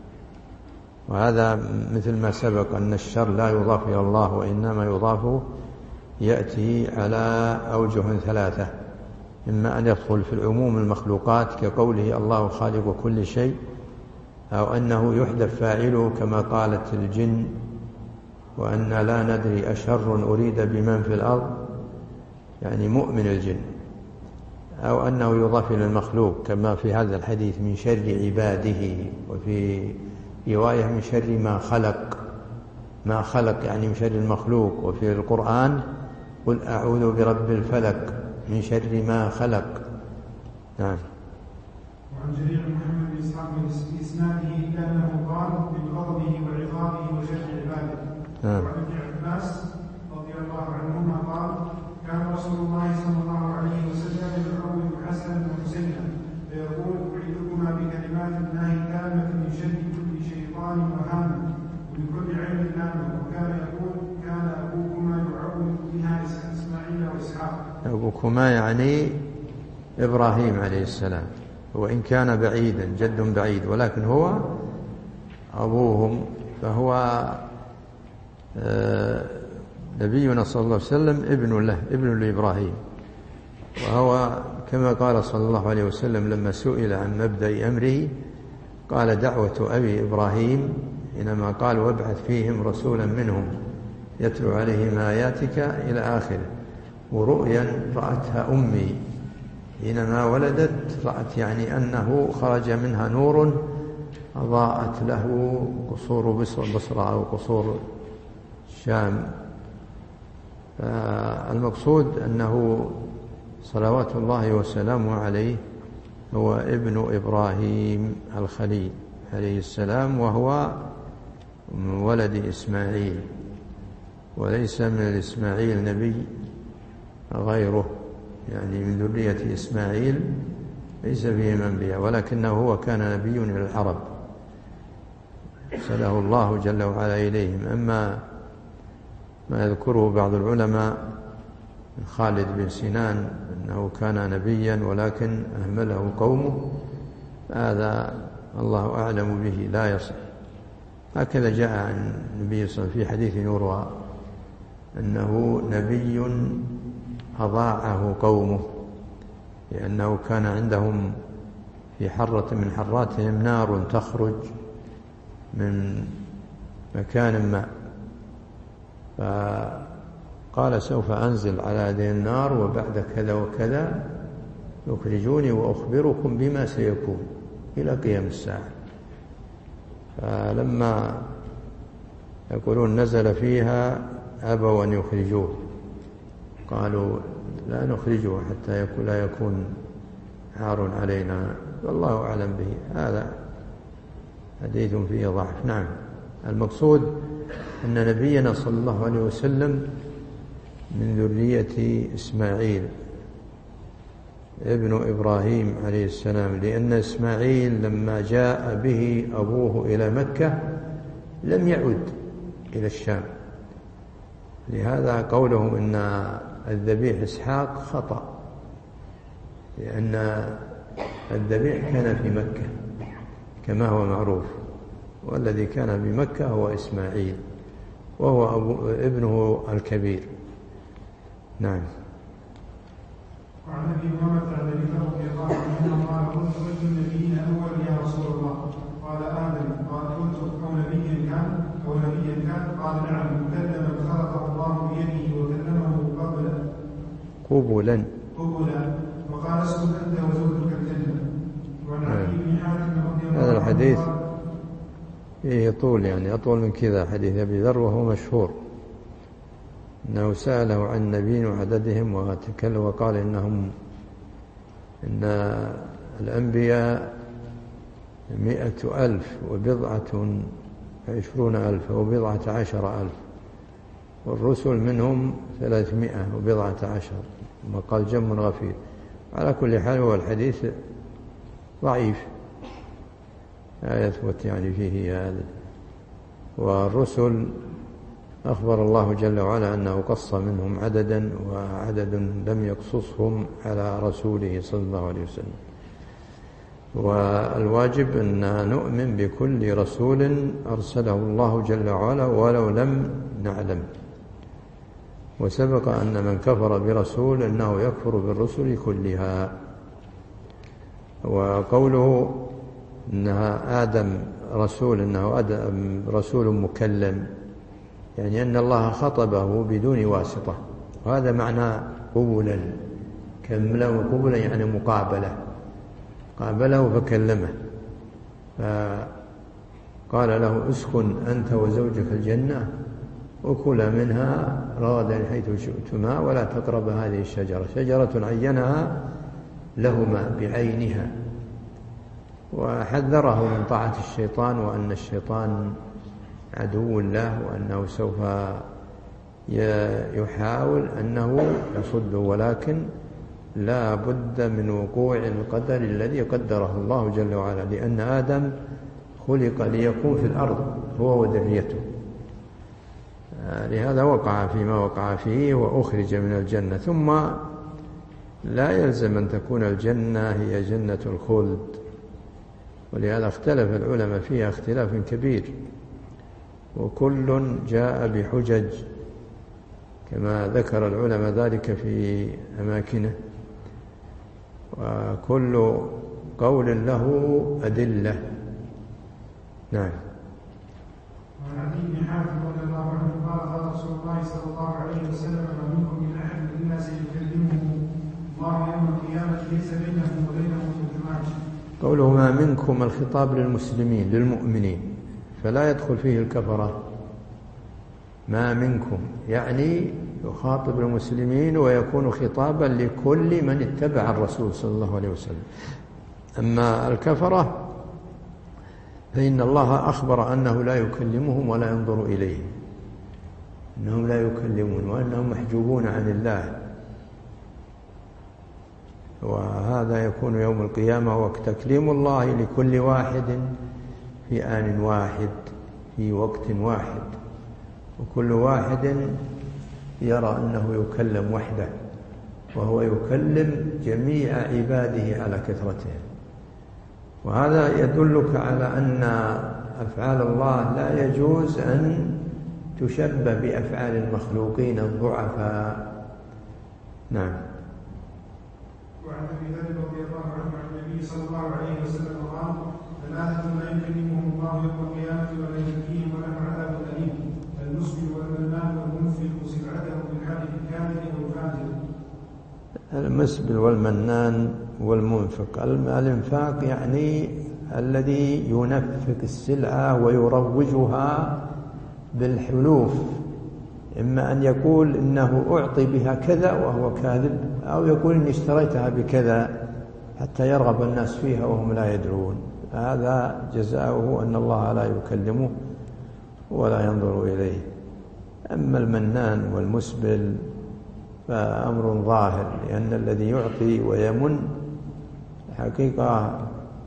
وهذا مثل ما سبق أن الشر لا يضاف إلى الله، وإنما يضاف يأتي على أوجه ثلاثة: إما أن يدخل في العموم المخلوقات كقوله الله خالق كل شيء، أو أنه يحذف فاعله كما قالت الجن: وأن لا ندري أشر أريد بمن في الأرض، يعني مؤمن الجن، أو أنه يضاف إلى المخلوق كما في هذا الحديث: من شر عباده، وفي رواية من شر ما خلق يعني من شر المخلوق. وفي القرآن: قل أعوذ برب الفلق من شر ما خلق. نعم. وعن جرير محمد بن إسحاق في إسناده إلا أنه قال: من غضبه وعقابه وشر عباده. وعن ابن عباس رضي الله عنهما قال: كان رسول الله صلى الله عليه أبوكما يعني إبراهيم عليه السلام، وإن كان بعيدا جد بعيد، ولكن هو أبوهم، فهو نبينا صلى الله عليه وسلم ابن له، ابن لإبراهيم. وهو كما قال صلى الله عليه وسلم لما سئل عن مبدأ أمره قال دعوة أبي إبراهيم، حينما قال وابعث فيهم رسولا منهم يتلو عليهم آياتك إلى آخره. ورؤيا رأتها أمي حينما ولدت، رأت يعني أنه خرج منها نور أضاءت له قصور بصرى أو قصور الشام. فالمقصود أنه صلوات الله وسلامه عليه هو ابن إبراهيم الخليل عليه السلام، وهو من ولد إسماعيل، وليس من الإسماعيل نبي غيره، يعني من ذرية إسماعيل ليس فيهم أنبياء، ولكنه هو كان نبي للعرب أرسله الله جل وعلا إليهم. أما ما يذكره بعض العلماء من خالد بن سنان أنه كان نبيا ولكن أهمله قومه، هذا الله أعلم به لا يصح. هكذا جاء عن النبي صلى الله عليه وسلم في حديث يروى أنه نبي أضاعه قومه، لأنه كان عندهم في حرة من حراتهم نار تخرج من مكان ما، فقال سوف أنزل على هذه النار وبعد كذا وكذا يخرجوني وأخبركم بما سيكون إلى قيام الساعة. فلما يقولون نزل فيها أبوا أن يخرجوه، قالوا لا نخرجه حتى لا يكون عار علينا، والله أعلم به. هذا حديث فيه ضعف. نعم، المقصود أن نبينا صلى الله عليه وسلم من ذرية إسماعيل ابن إبراهيم عليه السلام، لأن إسماعيل لما جاء به أبوه إلى مكة لم يعد إلى الشام، لهذا قولهم إن الذبيح إسحاق خطأ، لأن الذبيح كان في مكة كما هو معروف، والذي كان بمكة هو إسماعيل وهو ابنه الكبير. نعم. وعن ابي امامه عن ابي ذر رضي الله عنه قال قلت اي النبيين اول يا رسول الله؟ قال ادم. قال قلت او نبيا كان؟ قال نعم، كلم خلقه الله بيده وكلمه قبلا. وقال اسكت انت وزوجك الجنه. وعن علي بن حاتم رضي الله عنه هذا الحديث فيه طول، يعني أطول من كذا حديث أبي ذر، وهو مشهور أنه سأله عن نبي وعددهم وتكلم وقال إن الأنبياء 100,000 و20,000 و10,000، والرسل منهم 300 و10، ثم قال جم غفير. على كل حال هو الحديث ضعيف، لا يثبت يعني فيه هذا. والرسل أخبر الله جل وعلا أنه قص منهم عددا، وعدد لم يقصصهم على رسوله صلى الله عليه وسلم. والواجب أن نؤمن بكل رسول أرسله الله جل وعلا ولو لم نعلم. وسبق أن من كفر برسول أنه يكفر بالرسل كلها. وقوله إنها آدم رسول، إنه آدم رسول مكلم، يعني أن الله خطبه بدون واسطة، وهذا معنى قبلا. كلمه قبلا يعني مقابلة، قابله فكلمه، فقال له اسكن أنت وزوجك الجنة وكلا منها رغدا حيث شئتما ولا تقرب هذه الشجرة، شجرة عينها لهما بعينها، وحذره من طاعة الشيطان، وأن الشيطان عدو الله، وأنه سوف يحاول أنه يصده، ولكن لا بد من وقوع القدر الذي قدره الله جل وعلا، لأن آدم خلق ليكون في الأرض هو وذريته، لهذا وقع فيما وقع فيه وأخرج من الجنة. ثم لا يلزم أن تكون الجنة هي جنة الخلد، ولهذا اختلف العلماء فيها اختلاف كبير، وكل جاء بحجج كما ذكر العلماء ذلك في أماكنه، وكل قول له أدلة. نعم. وعن عدي بن حاتم رضي الله عنه قال قال رسول الله صلى الله عليه وسلم: ما منكم من أحد من الناس يكلمه الله يوم القيامة ليس بينه وبينه ترجمان. قوله ما منكم الخطاب للمسلمين للمؤمنين، فلا يدخل فيه الكفرة. ما منكم يعني يخاطب المسلمين ويكون خطابا لكل من اتبع الرسول صلى الله عليه وسلم. أما الكفرة فإن الله أخبر أنه لا يكلمهم ولا ينظر إليهم، أنهم لا يكلمون وأنهم محجوبون عن الله، وهذا يكون يوم القيامة وتكليم الله لكل واحد في آن واحد في وقت واحد، وكل واحد يرى أنه يكلم وحده، وهو يكلم جميع عباده على كثرتهم. وهذا يدلك على أن أفعال الله لا يجوز أن تشبه بأفعال المخلوقين الضعفاء. نعم. وعن ابي ذر رضي الله عنه عن النبي صلى الله عليه وسلم قال: ثلاثة لا يكلمهم الله يوم القيامة ولا يزكيهم ولهم عذاب أليم: المسلم والمنان والمنفق سلعته بالحلف الكامل والفاجر. المسبل والمنان والمنفق. الانفاق يعني الذي ينفق السلعة ويروجها بالحلوف، إما أن يقول إنه أعطي بها كذا وهو كاذب، أو يقول إني اشتريتها بكذا حتى يرغب الناس فيها وهم لا يدرون. هذا جزاؤه أن الله لا يكلمه ولا ينظر إليه. أما المنان والمسبل فأمر ظاهر، لأن الذي يعطي ويمن حقيقة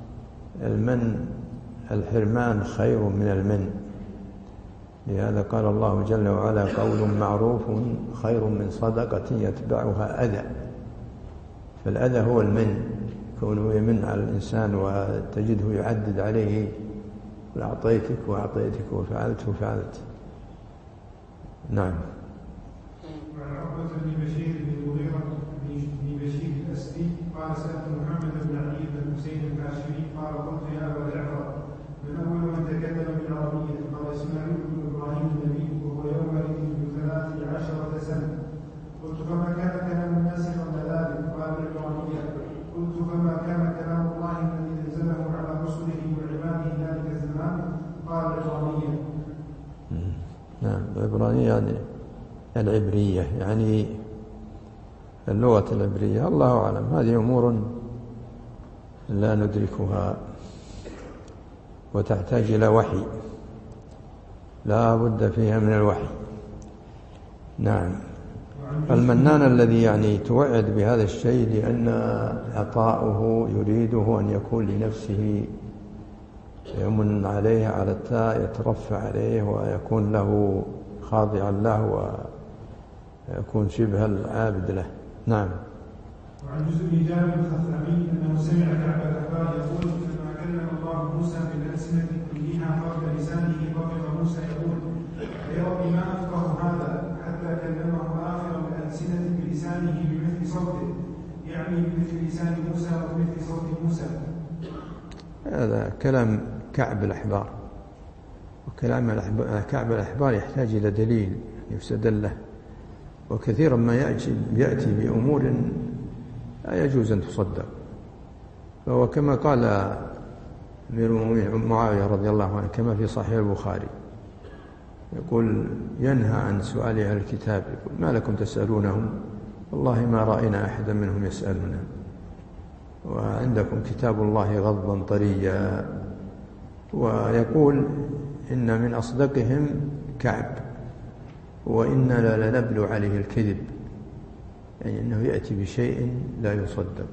الحرمان خير من المن، لهذا قال الله جل وعلا: قول معروف خير من صدقة يتبعها أذى. فالأذى هو المن، كونه يمن على الإنسان وتجده يعدد عليه: أعطيتك وأعطيتك وفعلت وفعلت. نعم. وعن عقبة بن بشير بن المغيرة بن بشير الأسدي قال: سألت محمد بن علي بن حسين الكاشمي قال: قلت يا أبا جعفر من أول من تكلم بالعربية؟ قال: إسماعيل بن إبراهيم النبي وهو يومئذ ذو 13 سنة. قلت: فما كان كلام الناس قبل ذلك؟ قال: بالعربية. قلت: فما كان كلام الله الذي أنزله على رسله وعباده ذلك الزمان؟ قال: بالعربية. نعم. العبرانية يعني العبرية، يعني اللغة العبرية. الله أعلم، هذه أمور لا ندركها وتحتاج إلى وحي، لا بد فيها من الوحي. نعم. المنان الذي يعني توعد بهذا الشيء لأن عطاؤه يريده أن يكون لنفسه، يمن عليه على التاء، يترفع عليه ويكون له خاضعا له ويكون شبه العابد له. نعم. وعن جزء بن جابر الخثعمي أنه سمع كعب الأحبار يقول: فلما كلم الله موسى بالألسنة كلها قبل لسانه طفق موسى يقول: يا رب ما أفقه هذا، حتى كلمه آخر الألسنة بلسانه بمثل صوته، يعني بمثل لسان موسى وبمثل صوت موسى. هذا كلام كعب الأحبار، وكلام كعب الأحبار يحتاج إلى دليل يستدل له، وكثيرا ما يأتي بأمور لا يجوز أن تصدق. فهو كما قال أمير المؤمنين معاوية رضي الله عنه كما في صحيح البخاري، يقول ينهى عن سؤال أهل الكتاب، يقول: ما لكم تسألونهم؟ والله ما رأينا أحدا منهم يسألنا، وعندكم كتاب الله غضا طريا. ويقول: إن من أصدقهم كعب، وإننا لنبلو عليه الكذب، يعني أنه يأتي بشيء لا يصدق.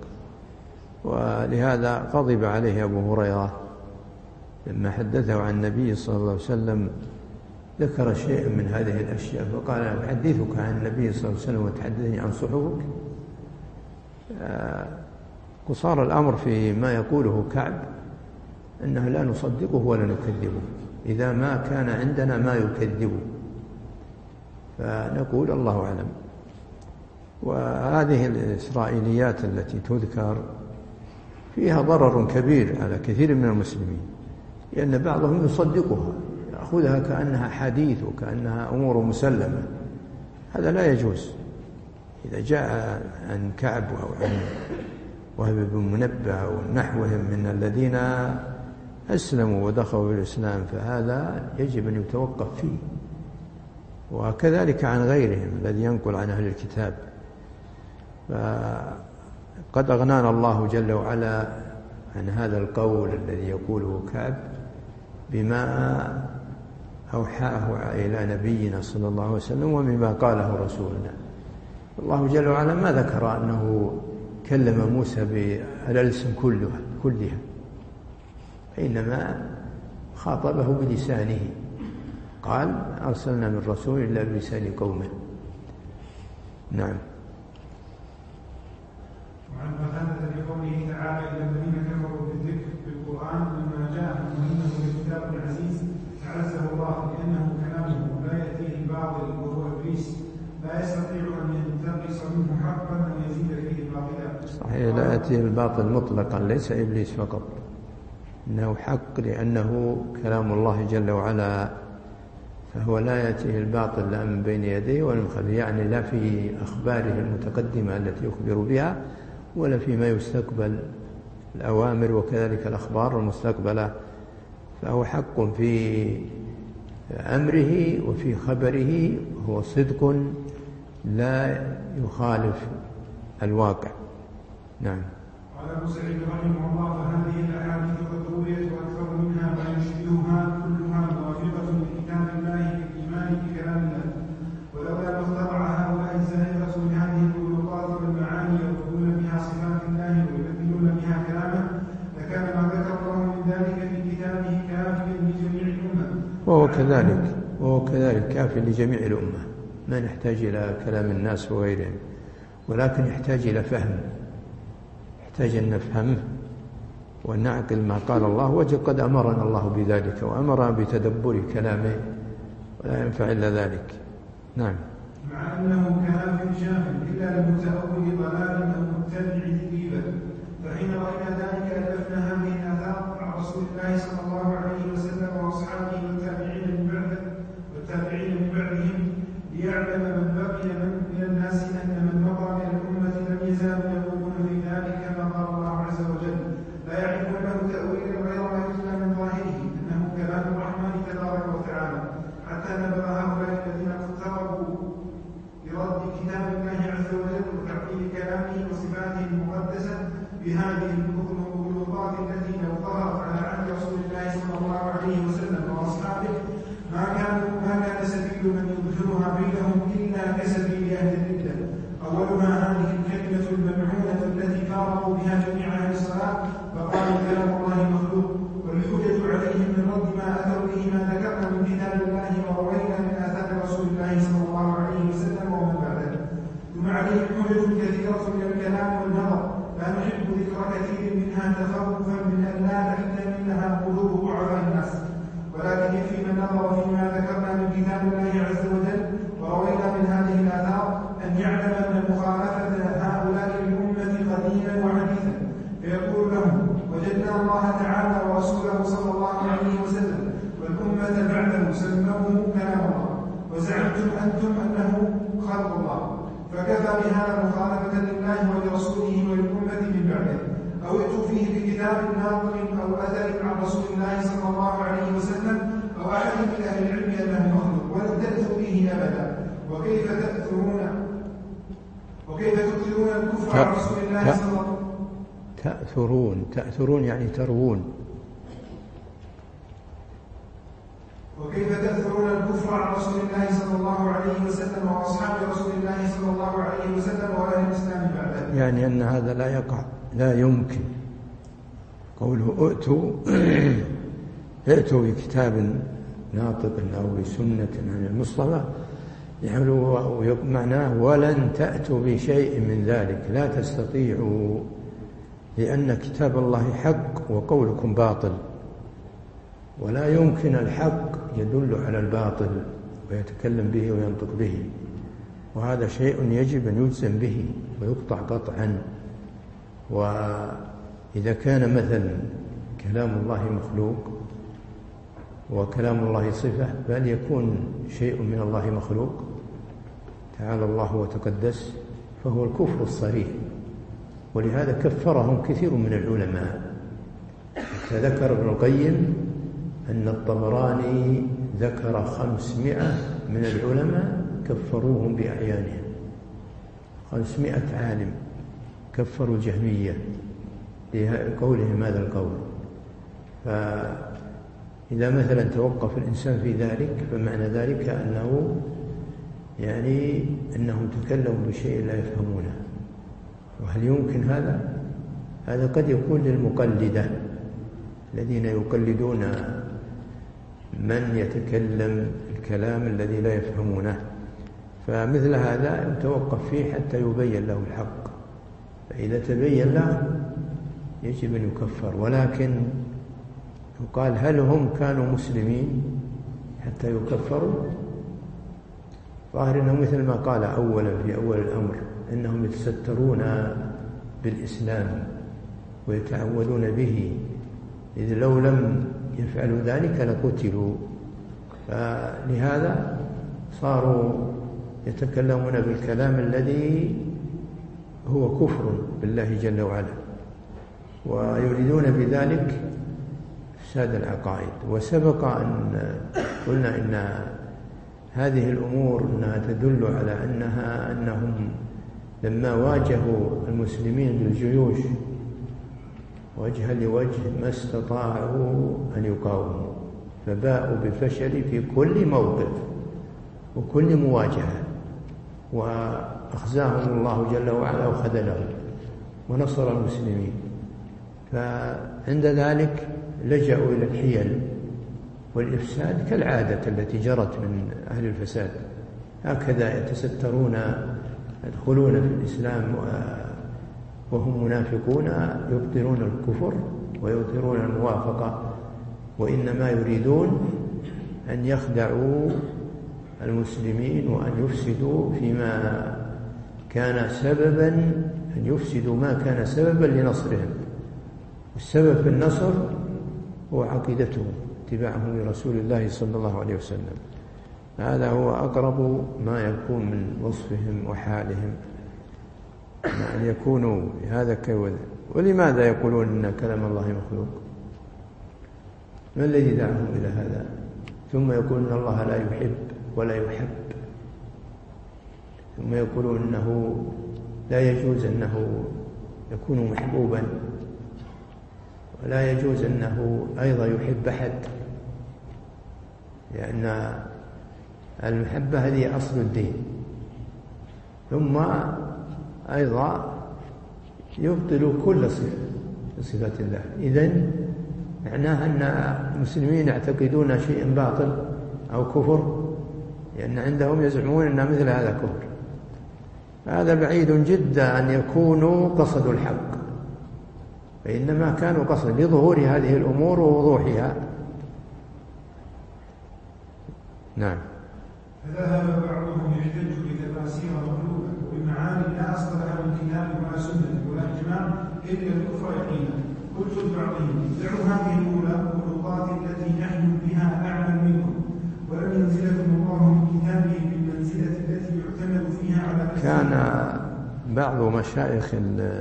ولهذا غضب عليه أبو هريرة لما حدثه عن النبي صلى الله عليه وسلم، ذكر شيئا من هذه الأشياء فقال: أحدثك عن النبي صلى الله عليه وسلم وتحدثني عن صحبك؟ قصار الأمر فيما يقوله كعب أنه لا نصدقه ولا نكذبه إذا ما كان عندنا ما يكذبه، فنقول الله أعلم. وهذه الإسرائيليات التي تذكر فيها ضرر كبير على كثير من المسلمين، لأن بعضهم يصدقها يأخذها كأنها حديث وكأنها أمور مسلمة، هذا لا يجوز. إذا جاء عن كعب أو عن وهب بن منبه ونحوهم من الذين أسلموا ودخلوا الإسلام فهذا يجب أن يتوقف فيه، وكذلك عن غيرهم الذي ينقل عن أهل الكتاب. فقد أغنانا الله جل وعلا عن هذا القول الذي يقوله كعب بما أوحاه إلى نبينا صلى الله عليه وسلم ومما قاله رسولنا. الله جل وعلا ما ذكر أنه كلم موسى بالألسن كلها، إنما خاطبه بلسانه، قال أرسلنا من رسول إلا بلسان قومه. نعم. وعن قتادة بقوله تعالى إلى الذين كفروا بالذكر بالقرآن لما جاءهم وإنه لكتاب عزيز أعزه الله لأنه كلامه لا يأتيه الباطل وهو إبليس لا يستطيع أن ينتقص منه حقا أن يزيد فيه باطلا. صحيح، لا يأتيه الباطل مطلقا، ليس إبليس فقط، إنه حق لأنه كلام الله جل وعلا، فهو لا يأتيه الباطل لا من بين يديه ولا من خلفه، يعني لا في أخباره المتقدمة التي يخبر بها ولا فيما يستقبل الأوامر وكذلك الأخبار المستقبلة، فهو حق في أمره وفي خبره، هو صدق لا يخالف الواقع. نعم. قال أبو سعيد رحمه الله فهذه الأحاديث قد رويت وأكثر منها ما يشبهها كلها موافقة لكتاب الله في الإيمان بكلام الله، ولولا ما اخترع هؤلاء الزائرة من هذه البلوغات والمعاني يقولون بها صفات الله ويبدلون بها كلامه لكان ما ذكر الله من ذلك في كتابه كافيا لجميع الأمة. وهو كذلك كافي لجميع الأمة، ما نحتاج إلى كلام الناس وغيرهم، ولكن يحتاج إلى فهم، يحتاج أن نفهمه ونعقل ما قال الله، وقد أمرنا الله بذلك وأمر بتدبر كلامه، ولا ينفع إلا ذلك. نعم. مع أنه كلام شاف إلا لمتأول ضلال أو متبع ذبيبا، فحين رأينا ذلك ألفنا هذه الآثار عن رسول الله صلى الله عليه وسلم وأصحابه والتابعين من بعدهم ليعلم من بقي من الناس أن من مضى من الأمة لم يزالوا يقولون في ذلك كما قال الله عز وجل لا يعرفون له تأويلا غير ما يتلى من ظاهره أنه كلام الرحمن تبارك وتعالى، حتى نبغ هؤلاء الذين اقتربوا برد كتاب الله عز وجل وتعطيل كلامه وصفاته المقدسة بهذه البلوغات التي لو ظهرت على عهد رسول الله صلى الله عليه وسلم وأصحابه ما كان سبيل من يظهرها بينهم إلا كسبيل أهل الردة. أولها هذه الكلمة الممعونة التي فارقوا بها جميع أهل الصلاة فقالوا كلام الله مخلوق، والحجة عليهم من رد ما أتوا به ما ذكرنا من كتاب الله وروينا من آثار رسول الله صلى الله عليه وسلم ومن بعده. ثم عليهم حجج كثيرة من الكلام والنظر لا نحب ذكر كثير منها تخوفا من أن لا تحتملها قلوب ضعفاء الناس، ولكن يكفي من نظر فيما ذكرنا من كتاب الله عز وجل وروينا من هذه الآثار أن يعلم أن مخالفة هؤلاء الأمة قديما وحديثا، فيقول لهم وجدنا الله تعالى ورسوله صلى الله عليه وسلم والأمة بعده سموه كلام الله وزعمتم أنتم أنه خلق الله، فكفى بهذا مخالفة لله ولرسوله وللأمة من بعده، أو ائتوا فيه بكتاب ناظر أو أثر عن رسول الله صلى الله عليه وسلم أو أحد من أهل العلم أنه مخلوق ولم تأتوا به أبدا. وكيف تؤثرون الكفر عن رسول الله صلى الله عليه وسلم تأثرون يعني تروون. وكيف تأثرون الكفر عن رسول الله صلى الله عليه وسلم وأصحاب رسول الله صلى الله عليه وسلم وأهل الإسلام بعده، يعني أن هذا لا يقع، لا يمكن. قوله ائتوا بكتاب ناطق أو بسنة عن المصطفى، معناه ولن تأتوا بشيء من ذلك، لا تستطيعوا، لأن كتاب الله حق وقولكم باطل، ولا يمكن الحق يدل على الباطل ويتكلم به وينطق به، وهذا شيء يجب أن يجزم به ويقطع قطعا. وإذا كان مثلا كلام الله مخلوق وكلام الله صفة، بل يكون شيء من الله مخلوق تعالى الله وتقدس، فهو الكفر الصريح. ولهذا كفرهم كثير من العلماء. فذكر ابن القيم أن الطبراني ذكر 500 من العلماء كفروهم بأعيانهم، 500 عالم كفروا الجهمية لقولهم هذا القول. فإذا مثلا توقف الإنسان في ذلك، فمعنى ذلك أنهم تكلموا بشيء لا يفهمونه. وهل يمكن هذا؟ هذا قد يكون للمقلدة الذين يقلدون من يتكلم الكلام الذي لا يفهمونه، فمثل هذا يتوقف فيه حتى يبين له الحق، فإذا تبين له يجب أن يكفر. ولكن يقال هل هم كانوا مسلمين حتى يكفروا؟ ظاهر أنه مثل ما قال أولا في أول الأمر، أنهم يتسترون بالإسلام ويتعودون به، إذ لو لم يفعلوا ذلك لقتلوا. فلهذا صاروا يتكلمون بالكلام الذي هو كفر بالله جل وعلا، ويريدون بذلك إفساد العقائد. وسبق أن قلنا إن هذه الأمور أنها تدل على أنهم لما واجهوا المسلمين بالجيوش وجها لوجه ما استطاعوا أن يقاوموا، فباءوا بالفشل في كل موقف وكل مواجهة، وأخزاهم الله جل وعلا وخذلهم ونصر المسلمين. فعند ذلك لجأوا إلى الحيل والإفساد كالعادة التي جرت من أهل الفساد، هكذا يتسترون، يدخلون في الإسلام وهم منافقون، يبطلون الكفر ويظهرون الموافقة، وإنما يريدون أن يخدعوا المسلمين وأن يفسدوا فيما كان سببا، أن يفسدوا ما كان سببا لنصرهم. السبب في النصر هو عقيدتهم، اتباعهم لرسول الله صلى الله عليه وسلم. هذا هو أقرب ما يكون من وصفهم وحالهم، أن يكونوا هذا كذا. ولماذا يقولون إن كلام الله مخلوق؟ ما الذي دعاهم إلى هذا؟ ثم يقولون إن الله لا يحب ولا يحب، ثم يقولون إنه لا يجوز أنه يكون محبوبا، ولا يجوز أنه أيضا يحب أحد، لأن المحبة هذه أصل الدين. ثم أيضا يبطل كل صفة الله. إذن معناها أن المسلمين يعتقدون شيئا باطل أو كفر، لأن عندهم يزعمون أن مثل هذا كفر. هذا بعيد جدا أن يكونوا قصدوا الحق، فإنما كانوا قصد لظهور هذه الأمور ووضوحها. نعم. فذهب بعضهم يحتج بتفاسير مخلوقة وبمعاني لا أصل لها من كتاب ولا سنة ولا إجماع إلا الكفر يقينا. قلت لبعضهم دعوا هذه الأولى والخلقات التي نحن بها أعلم منكم، ولم ينزلكم الله من كتابه بالمنزلة التي يعتمد فيها على. كان بعض مشايخ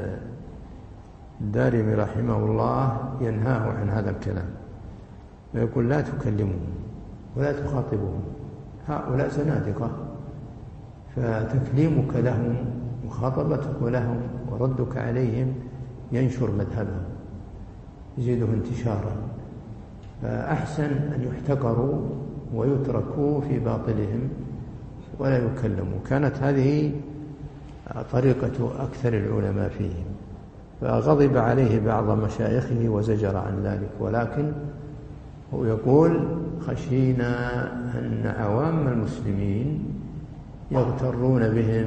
الدارمي رحمه الله ينهاه عن هذا الكلام، ويقول لا تكلمهم ولا تخاطبهم، هؤلاء زنادقة، فتكليمك لهم وخاطبتك لهم وردك عليهم ينشر مذهبهم، يزيده انتشارا. فأحسن أن يحتقروا ويتركوا في باطلهم ولا يكلموا. كانت هذه طريقة أكثر العلماء فيهم، فغضب عليه بعض مشايخه وزجر عن ذلك. ولكن هو يقول خشينا أن عوام المسلمين يغترون بهم،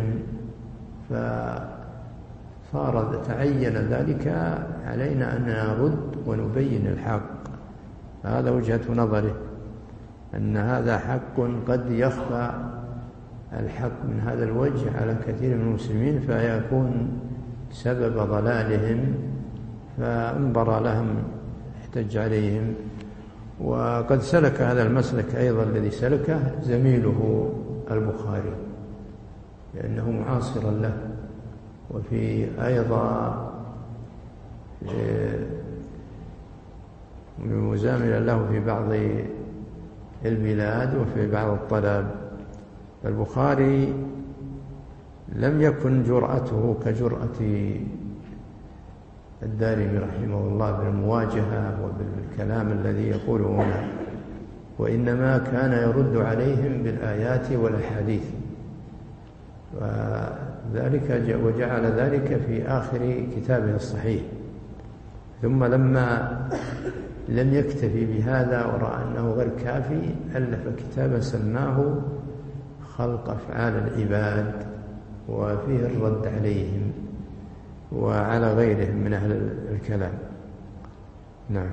تعين ذلك علينا أن نرد ونبين الحق. هذا وجهة نظره، أن هذا حق قد يخفى الحق من هذا الوجه على كثير من المسلمين فيكون سبب ضلالهم، فانبر لهم احتج عليهم. وقد سلك هذا المسلك أيضا الذي سلكه زميله البخاري، لأنه معاصرا له، وفي أيضا مزاملا له في بعض البلاد وفي بعض الطلب. البخاري لم يكن جرأته كجرأة الدارمي رحمه الله بالمواجهة وبالكلام الذي يقوله هنا، وإنما كان يرد عليهم بالآيات والأحاديث، وجعل ذلك في آخر كتابه الصحيح. ثم لما لم يكتفي بهذا ورأى أنه غير كافي ألف كتابا سماه خلق أفعال العباد، وفيه الرد عليهم وعلى غيرهم من أهل الكلام. نعم.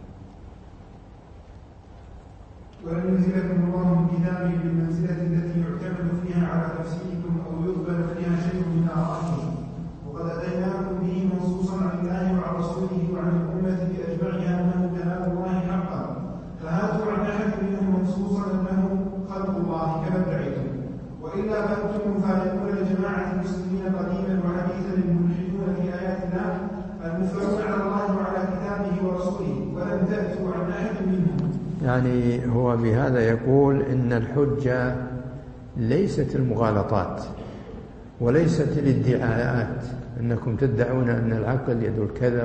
ولننزلكم الله من كتابه بالمنزلة التي يعتمد فيها على تفسيركم أو يقبل فيها شيء من آرائكم، وقد أتيناكم به منصوصا عن الله وعن رسوله وعن الأمة بأجمعها أنه كلام الله حقا، فهاتوا عن أحد منهم منصوصا أنه خلق الله كما ادعيتم، وإلا فأنتم مفارقون لجماعة المسلمين قديما وحديثا الملحدون في آيات الله المفترون على الله وعلى كتابه ورسوله، ولم تأتوا عن أحد منهم. يعني هو بهذا يقول إن الحجة ليست المغالطات وليست الادعاءات، أنكم تدعون أن العقل يدل كذا،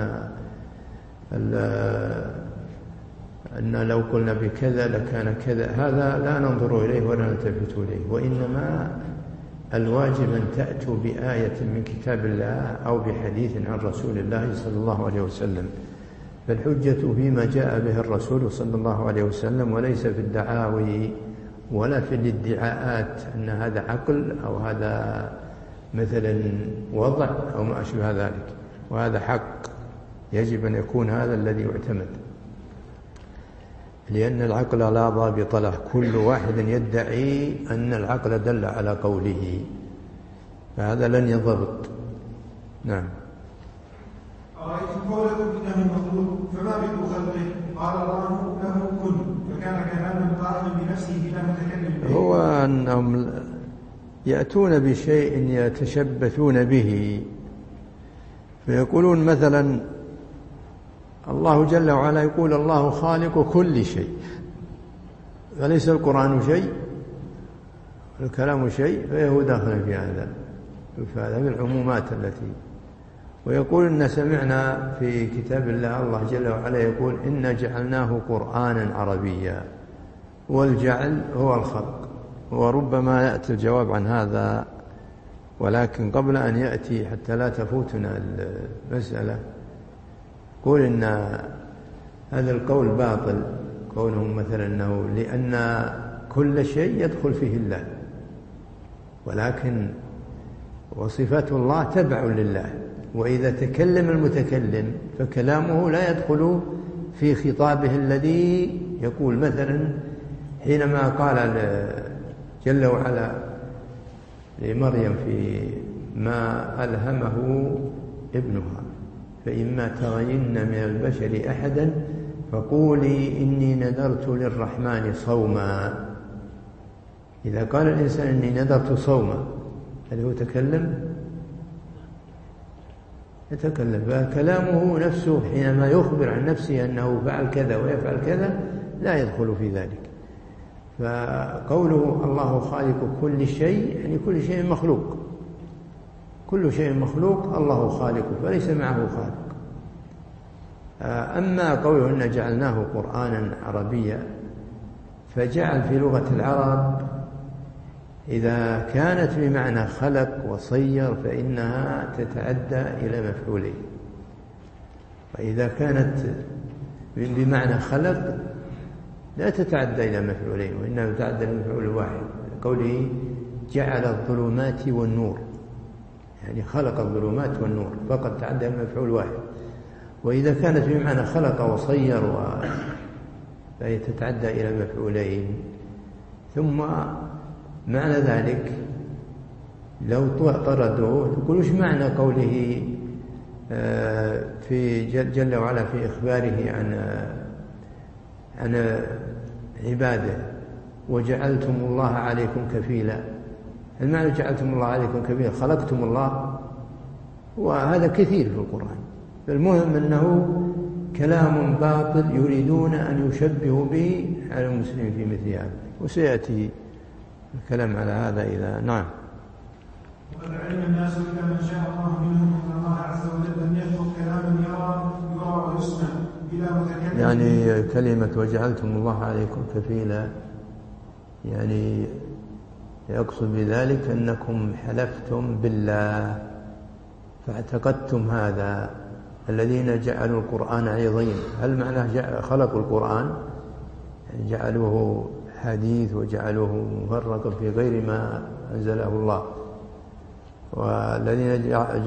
أن لو قلنا بكذا لكان كذا. هذا لا ننظر إليه ولا نلتفت إليه، وإنما الواجب أن تأتوا بآية من كتاب الله أو بحديث عن رسول الله صلى الله عليه وسلم. فالحجة فيما جاء به الرسول صلى الله عليه وسلم، وليس في الدعاوي ولا في الادعاءات أن هذا عقل أو هذا مثلا وضع أو ما أشبه ذلك. وهذا حق يجب أن يكون هذا الذي يعتمد، لأن العقل لا ضابط له، كل واحد يدعي أن العقل دل على قوله، فهذا لن يضبط. نعم. أرأيتم قولكم إنه مخلوق فما بدء خلقه؟ قال الله له كن، فكان كلاما قائما بنفسه لا متكلم به. هو أنهم يأتون بشيء يتشبثون به، فيقولون مثلا الله جل وعلا يقول الله خالق كل شيء، فليس القرآن شيء الكلام شيء، فهو داخل في هذا من العمومات التي. ويقول إن سمعنا في كتاب الله جل وعلا يقول إنا جعلناه قرآنا عربيا، والجعل هو الخلق. وربما يأتي الجواب عن هذا، ولكن قبل أن يأتي حتى لا تفوتنا المسألة، قول إن هذا القول باطل، كونهم مثلا أنه لأن كل شيء يدخل فيه الله، ولكن وصفات الله تبع لله، وإذا تكلم المتكلم فكلامه لا يدخل في خطابه الذي يقول. مثلا حينما قال جل وعلا لمريم في ما ألهمه ابنها فإما ترين من البشر أحدا فقولي إني نذرت للرحمن صوما. إذا قال الإنسان إني نذرت صوما، هل هو يتكلم؟ فكلامه نفسه حينما يخبر عن نفسه أنه فعل كذا ويفعل كذا لا يدخل في ذلك. فقوله الله خالق كل شيء يعني كل شيء مخلوق، كل شيء مخلوق الله خالقه، فليس معه خالق. أما قوله إن جعلناه قرآنا عربيا، فجعل في لغة العرب إذا كانت بمعنى خلق وصير فإنها تتعدى إلى مفعولين، وإذا كانت بمعنى خلق لا تتعدى إلى مفعولين، وإنها تتعدى إلى مفعول واحد. قوله جعل الظلمات والنور، يعني خلق الظلمات والنور، فقد تعدى مفعول واحد. وإذا كانت بمعنى خلق وصير فهي تتعدى إلى مفعولين. ثم معنى ذلك لو طردوا تقول وش معنى قوله في جل وعلا في إخباره عن عباده وجعلتم الله عليكم كفيلا؟ المعنى جعلتم الله عليكم كفيلا خلقتم الله، وهذا كثير في القرآن. فالمهم أنه كلام باطل يريدون أن يشبهوا به على المسلمين في مثل هذا، وسيأتي الكلام على هذا إذا نعم. وقد علم الناس إلا من شاء الله منهم أن الله عز وجل لم يخلق كلاما يرى ويسمع بلا متكلم. يعني كلمة وجعلتم الله عليكم كفيلا يعني يقصد بذلك أنكم حلفتم بالله فاعتقدتم هذا. الذين جعلوا القرآن عظيم، هل معناه خلقوا القرآن؟ يعني جعلوه حديث وجعلوه مفرقا في غير ما أنزله الله. والذين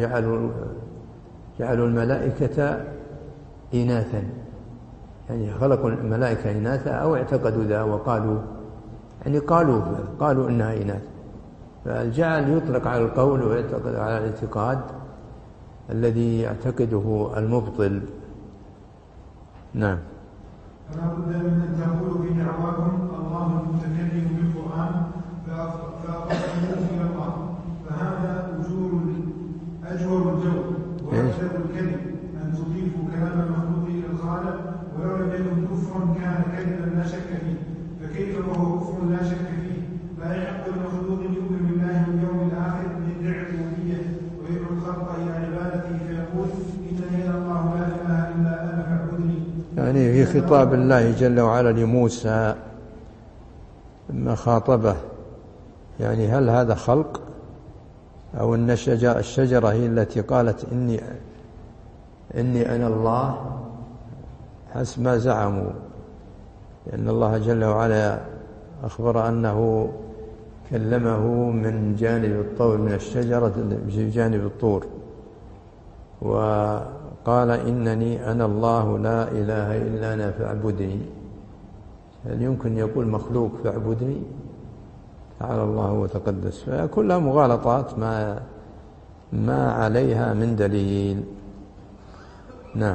جعلوا الملائكة إناثا، يعني خلقوا الملائكة إناثا أو اعتقدوا ذا وقالوا يعني قالوا إنها إناث. فالجعل يطلق على القول ويعتقد على الاعتقاد الذي يعتقده المبطل. نعم. فلا بد من أن تقولوا في دعواكم الله المتكلم بالقرآن فأقربوا إلى الله، فهذا أجور الجو وأجلب الكلم أن تضيفوا كلام المخلوق إلى الخالق، ولو لم يكن كفرا كان كذبا لا شك فيه، فكيف وهو كفر لا شك فيه؟ لا يحق المخلوق يؤمن بالله واليوم الآخر يدعي الربوبية ويدعو الخلق إلى عبادته فيقول إنني أنا الله لا إله إلا أنا فاعبدني. يعني في خطاب الله جل وعلا لموسى لما خاطبه، يعني هل هذا خلق أو أن الشجرة هي التي قالت إني أنا الله حسب ما زعموا، لأن الله جل وعلا أخبر أنه كلمه من جانب الطور من الشجرة بجانب الطور وقال إنني أنا الله لا إله إلا أنا فاعبدني. هل يمكن يقول مخلوق فاعبدني؟ تعالى الله وتقدس. فكلها مغالطات ما عليها من دليل. نعم.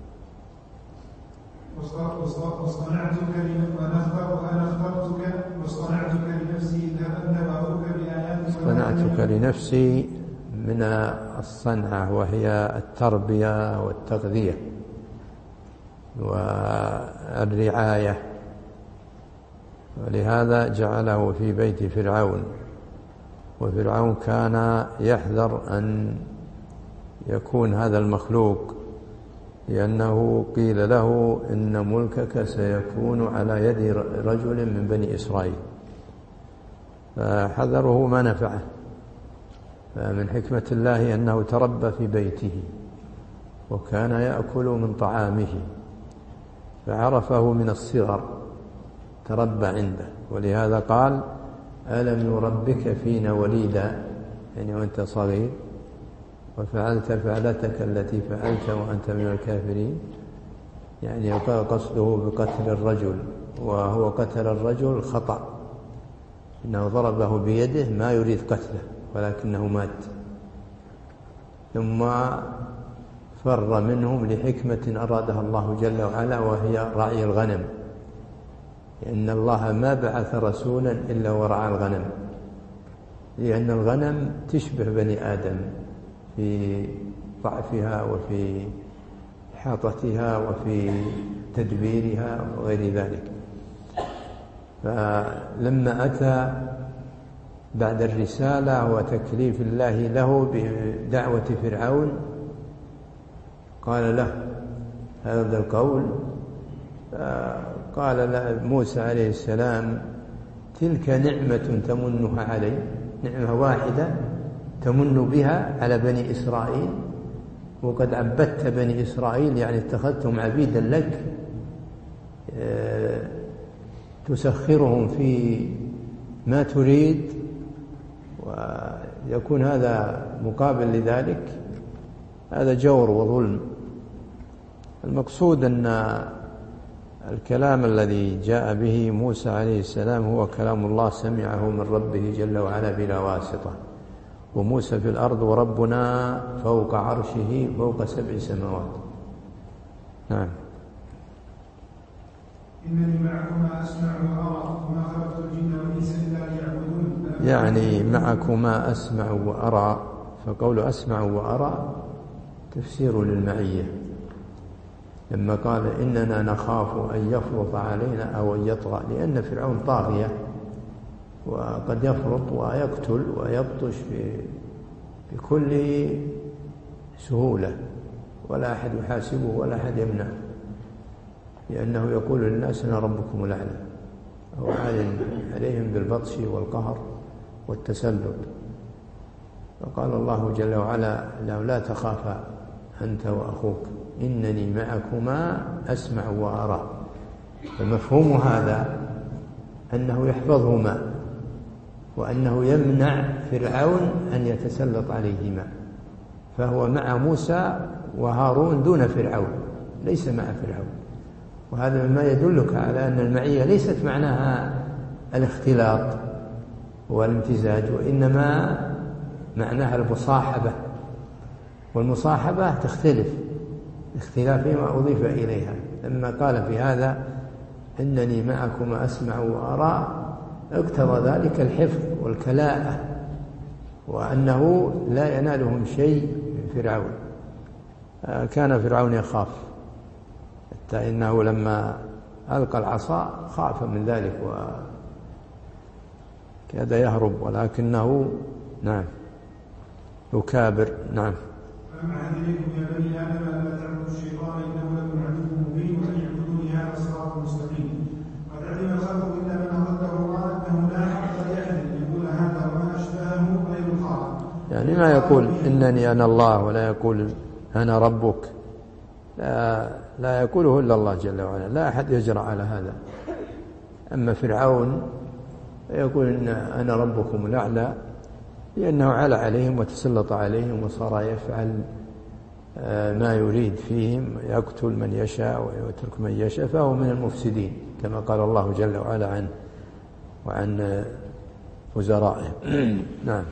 واصطنعتك لنفسي نبأتك بآياتي. اصطنعتك لنفسي من الصنعة وهي التربية والتغذية والرعاية، ولهذا جعله في بيت فرعون. وفرعون كان يحذر أن يكون هذا المخلوق، لأنه قيل له إن ملكك سيكون على يد رجل من بني إسرائيل، فحذره ما نفعه. فمن حكمة الله أنه تربى في بيته وكان يأكل من طعامه فعرفه من الصغر، تربى عنده. ولهذا قال ألم نربك فينا وليدا، يعني وأنت صغير وفعلت فعلتك التي فعلت وأنت من الكافرين، يعني قصده بقتل الرجل، وهو قتل الرجل خطأ، إنه ضربه بيده ما يريد قتله ولكنه مات، ثم فر منهم لحكمة أرادها الله جل وعلا وهي رعي الغنم، لأن الله ما بعث رسولا إلا ورعى الغنم، لأن الغنم تشبه بني آدم في ضعفها وفي حاطتها وفي تدبيرها وغير ذلك. فلما أتى بعد الرسالة وتكليف الله له بدعوة فرعون قال له هذا القول، قال موسى عليه السلام تلك نعمة تمنها علي، نعمة واحدة تمن بها على بني إسرائيل، وقد عبدت بني إسرائيل، يعني اتخذتهم عبيدا لك تسخرهم في ما تريد ويكون هذا مقابل لذلك، هذا جور وظلم. المقصود أن الكلام الذي جاء به موسى عليه السلام هو كلام الله سمعه من ربه جل وعلا بلا واسطة. وموسى في الأرض وربنا فوق عرشه فوق 7 سماوات. نعم. إنني معكما أسمع وأرى وما خلقت الجن والإنس إلا ليعبدون. يعني معكما أسمع وأرى، فقول أسمع وأرى تفسير للمعية، لما قال إننا نخاف أن يفرط علينا أو أن يطغى، لأن فرعون طاغية وقد يفرط ويقتل ويبطش بكل سهولة، ولا أحد يحاسبه ولا أحد يمنعه، لأنه يقول للناس أنا ربكم الأعلى، هو عالم عليهم بالبطش والقهر والتسلط. فقال الله جل وعلا له لا تخافا أنت وأخوك إنني معكما أسمع وأرى. فمفهوم هذا أنه يحفظهما وأنه يمنع فرعون أن يتسلط عليهما، فهو مع موسى وهارون دون فرعون، ليس مع فرعون. وهذا مما يدلك على أن المعية ليست معناها الاختلاط والامتزاج، وإنما معناها المصاحبة، والمصاحبة تختلف باختلاف ما أضيف إليها. لما قال في هذا إنني معكم أسمع وأرى اقتضى ذلك الحفظ والكلاءة، وأنه لا ينالهم شيء من فرعون. كان فرعون يخاف حتى إنه لما ألقى العصا خاف من ذلك وكاد يهرب، ولكنه نعم يكابر. نعم. أم عهد إليكم يا بني آدم ألا تعبدوا الشيطان إنه لكم عدو مبين وأن يعبدوني هذا صراط مستقيم. قد علم الخلق إلا من أضله قال أنه لا حق لأحد يقول هذا وما أشبهه غير الخالق. يعني ما يقول إنني أنا الله ولا يقول أنا ربك، لا يقوله إلا الله جل وعلا، لا أحد يجرأ على هذا. أما فرعون يقول إن أنا ربكم الأعلى، لأنه علا عليهم وتسلط عليهم وصار يفعل ما يريد فيهم، يقتل من يشاء ويترك من يشاء، فهو من المفسدين كما قال الله جل وعلا عنه وعن وزرائه. نعم.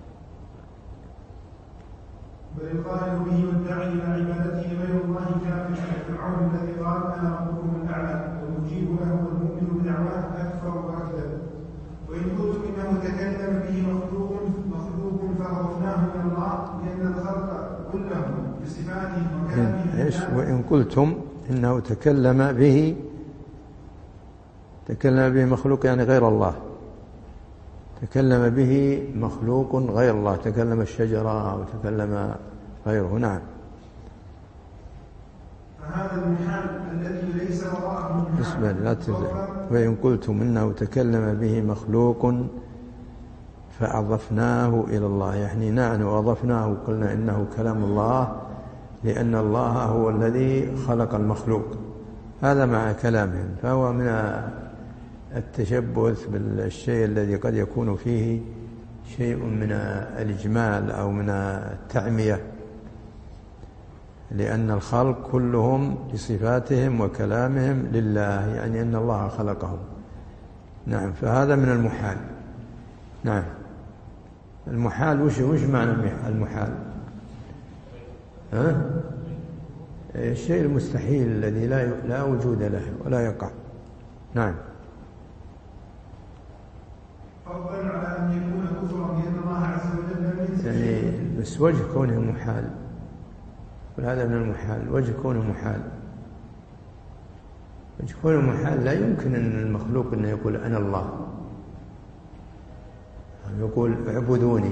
بل القائل به والداعي إلى عبادته غير الله كافر فرعون الذي قال أنا ربكم الأعلى، والمجيب له والمؤمن بدعواه أكفر وأكذب. وإن قلتم إنه تكلم به مخلوق فأضفناه إلى الله لأن الخلق كلهم بصفاته وكلامه. وإن قلتم إنه تكلم به مخلوق يعني غير الله، تكلم به مخلوق غير الله، تكلم الشجرة أو تكلم غيره. نعم. فهذا المحال الذي ليس وراءه وإن قلتم إنه تكلم به مخلوق فأضفناه إلى الله، يعني نحن أضفناه، قلنا إنه كلام الله لأن الله هو الذي خلق المخلوق، هذا مع كلامهم. فهو من التشبث بالشيء الذي قد يكون فيه شيء من الإجمال أو من التعمية، لأن الخلق كلهم بصفاتهم وكلامهم لله، يعني أن الله خلقهم. نعم. فهذا من المحال. نعم. المحال وش معنى المحال؟ الشيء المستحيل الذي لا وجود له ولا يقع. نعم. فضلا على أن يكون كفرا بأن الله عز وجل يعني بس وجه كونه محال، وهذا من المحال، وجه كونه محال. وجه كونه محال لا يمكن أن المخلوق أنه يقول أنا الله، يقول اعبدوني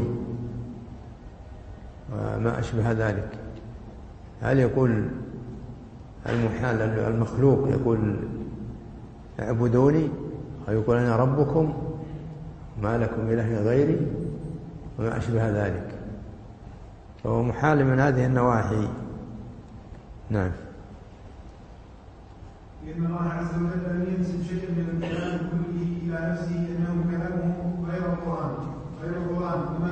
وما أشبه ذلك. هل يقول المحال المخلوق يقول اعبدوني، أو يقول أنا ربكم ما لكم إله غيري وما أشبه ذلك؟ فهو محال من هذه النواحي. نعم. لأن الله عز وجل لم ينسب شيئا من الكلام كله إلى نفسه أنه كلامه غير القرآن، وما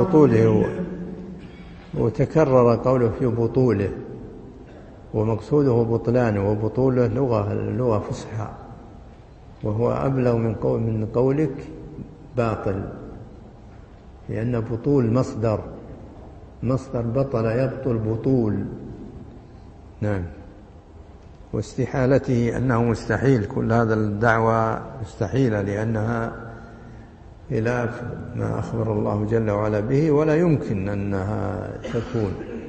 بطوله، وتكرر قوله في بطوله، ومقصوده بطلانه، وبطوله لغة فصحى، وهو أبلغ من قولك باطل، لأن بطول مصدر بطل يبطل بطول. نعم. واستحالته أنه مستحيل، كل هذا الدعوة مستحيلة، لأنها خلاف ما أخبر الله جل وعلا به، ولا يمكن أنها تكون.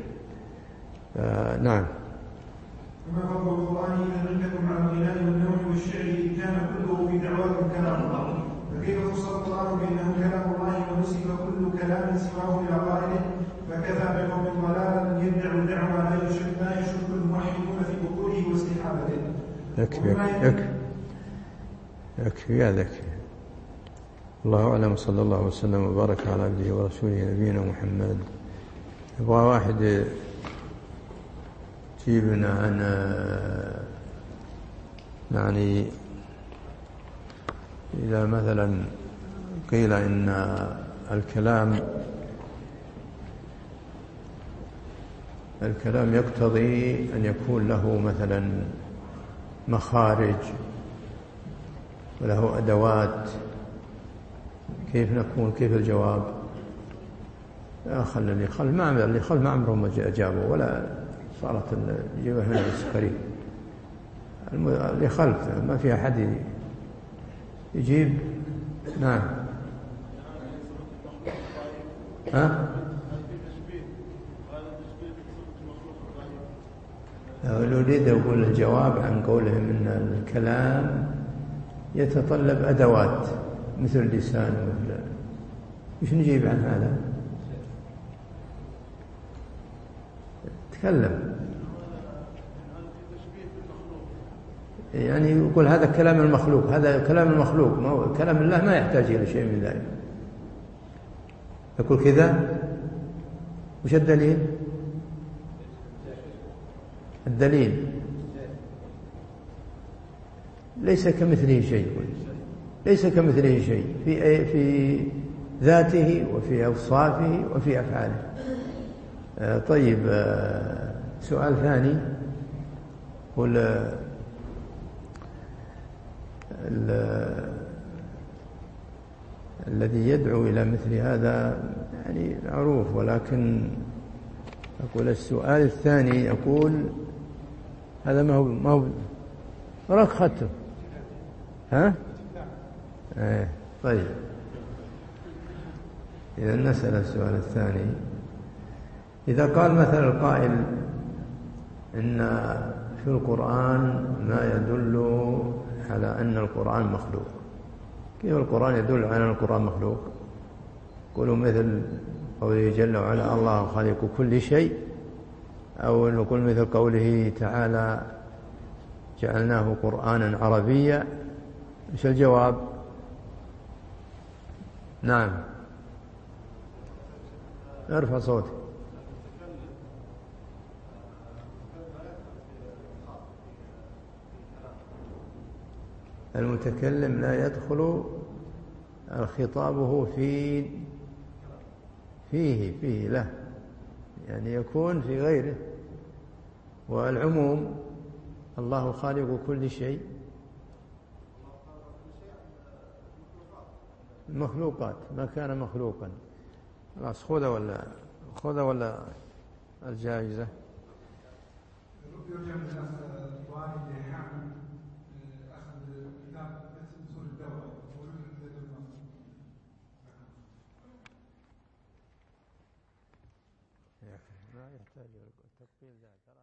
نعم. وما فضل القرآن إذا عندكم على الغناء والنوم والشعر إذ كان كله في دعواكم كلام الله، فكيف خص القرآن بأنه كلام الله ونسب كل كلام سواه إلى قائله؟ فكفى بقوم ضلالا يدعوا دعوى ما يشك الموحدون في بطوله واستحالته. يكفي هذا يكفي. الله أعلم، صلى الله وسلم وبارك على عبده ورسوله نبينا محمد. يبغى واحد يجيبنا عن يعني إذا مثلا قيل إن الكلام يقتضي أن يكون له مثلا مخارج وله أدوات، كيف الجواب؟ خلي اللي خل ما عمرهم ما أجابوا، ولا صارت الجواب هنا السكري اللي خلف ما في أحد يجيب. نعم. أريد أقول الجواب عن قولهم إن الكلام يتطلب أدوات مثل اللسان مثل، إيش نجيب عن هذا؟ تكلم يعني يقول هذا كلام المخلوق، هذا كلام المخلوق، ما كلام الله ما يحتاج إلى شيء من ذلك. يقول كذا. وش الدليل؟ الدليل ليس كمثله شيء، ليس كمثله شيء في ذاته وفي أوصافه وفي أفعاله. طيب، سؤال ثاني. قل الذي يدعو إلى مثل هذا يعني معروف، ولكن أقول السؤال الثاني، أقول هذا ما هو وراك خدته. طيب، إذا نسأل السؤال الثاني. إذا قال مثلا القائل إن في القرآن ما يدل على أن القرآن مخلوق، كيف القرآن يدل على أن القرآن مخلوق؟ قولوا مثل قوله جل وعلا الله خالق كل شيء، أو نقول مثل قوله تعالى جعلناه قرآنا عربيا. إيش الجواب؟ نعم، ارفع صوتك. المتكلم لا يدخل خطابه فيه له، يعني يكون في غيره. والعموم الله خالق كل شيء، المخلوقات ما كان مخلوقا. خلاص، خذ ولا الجائزة. لا يحتاج التقبيل.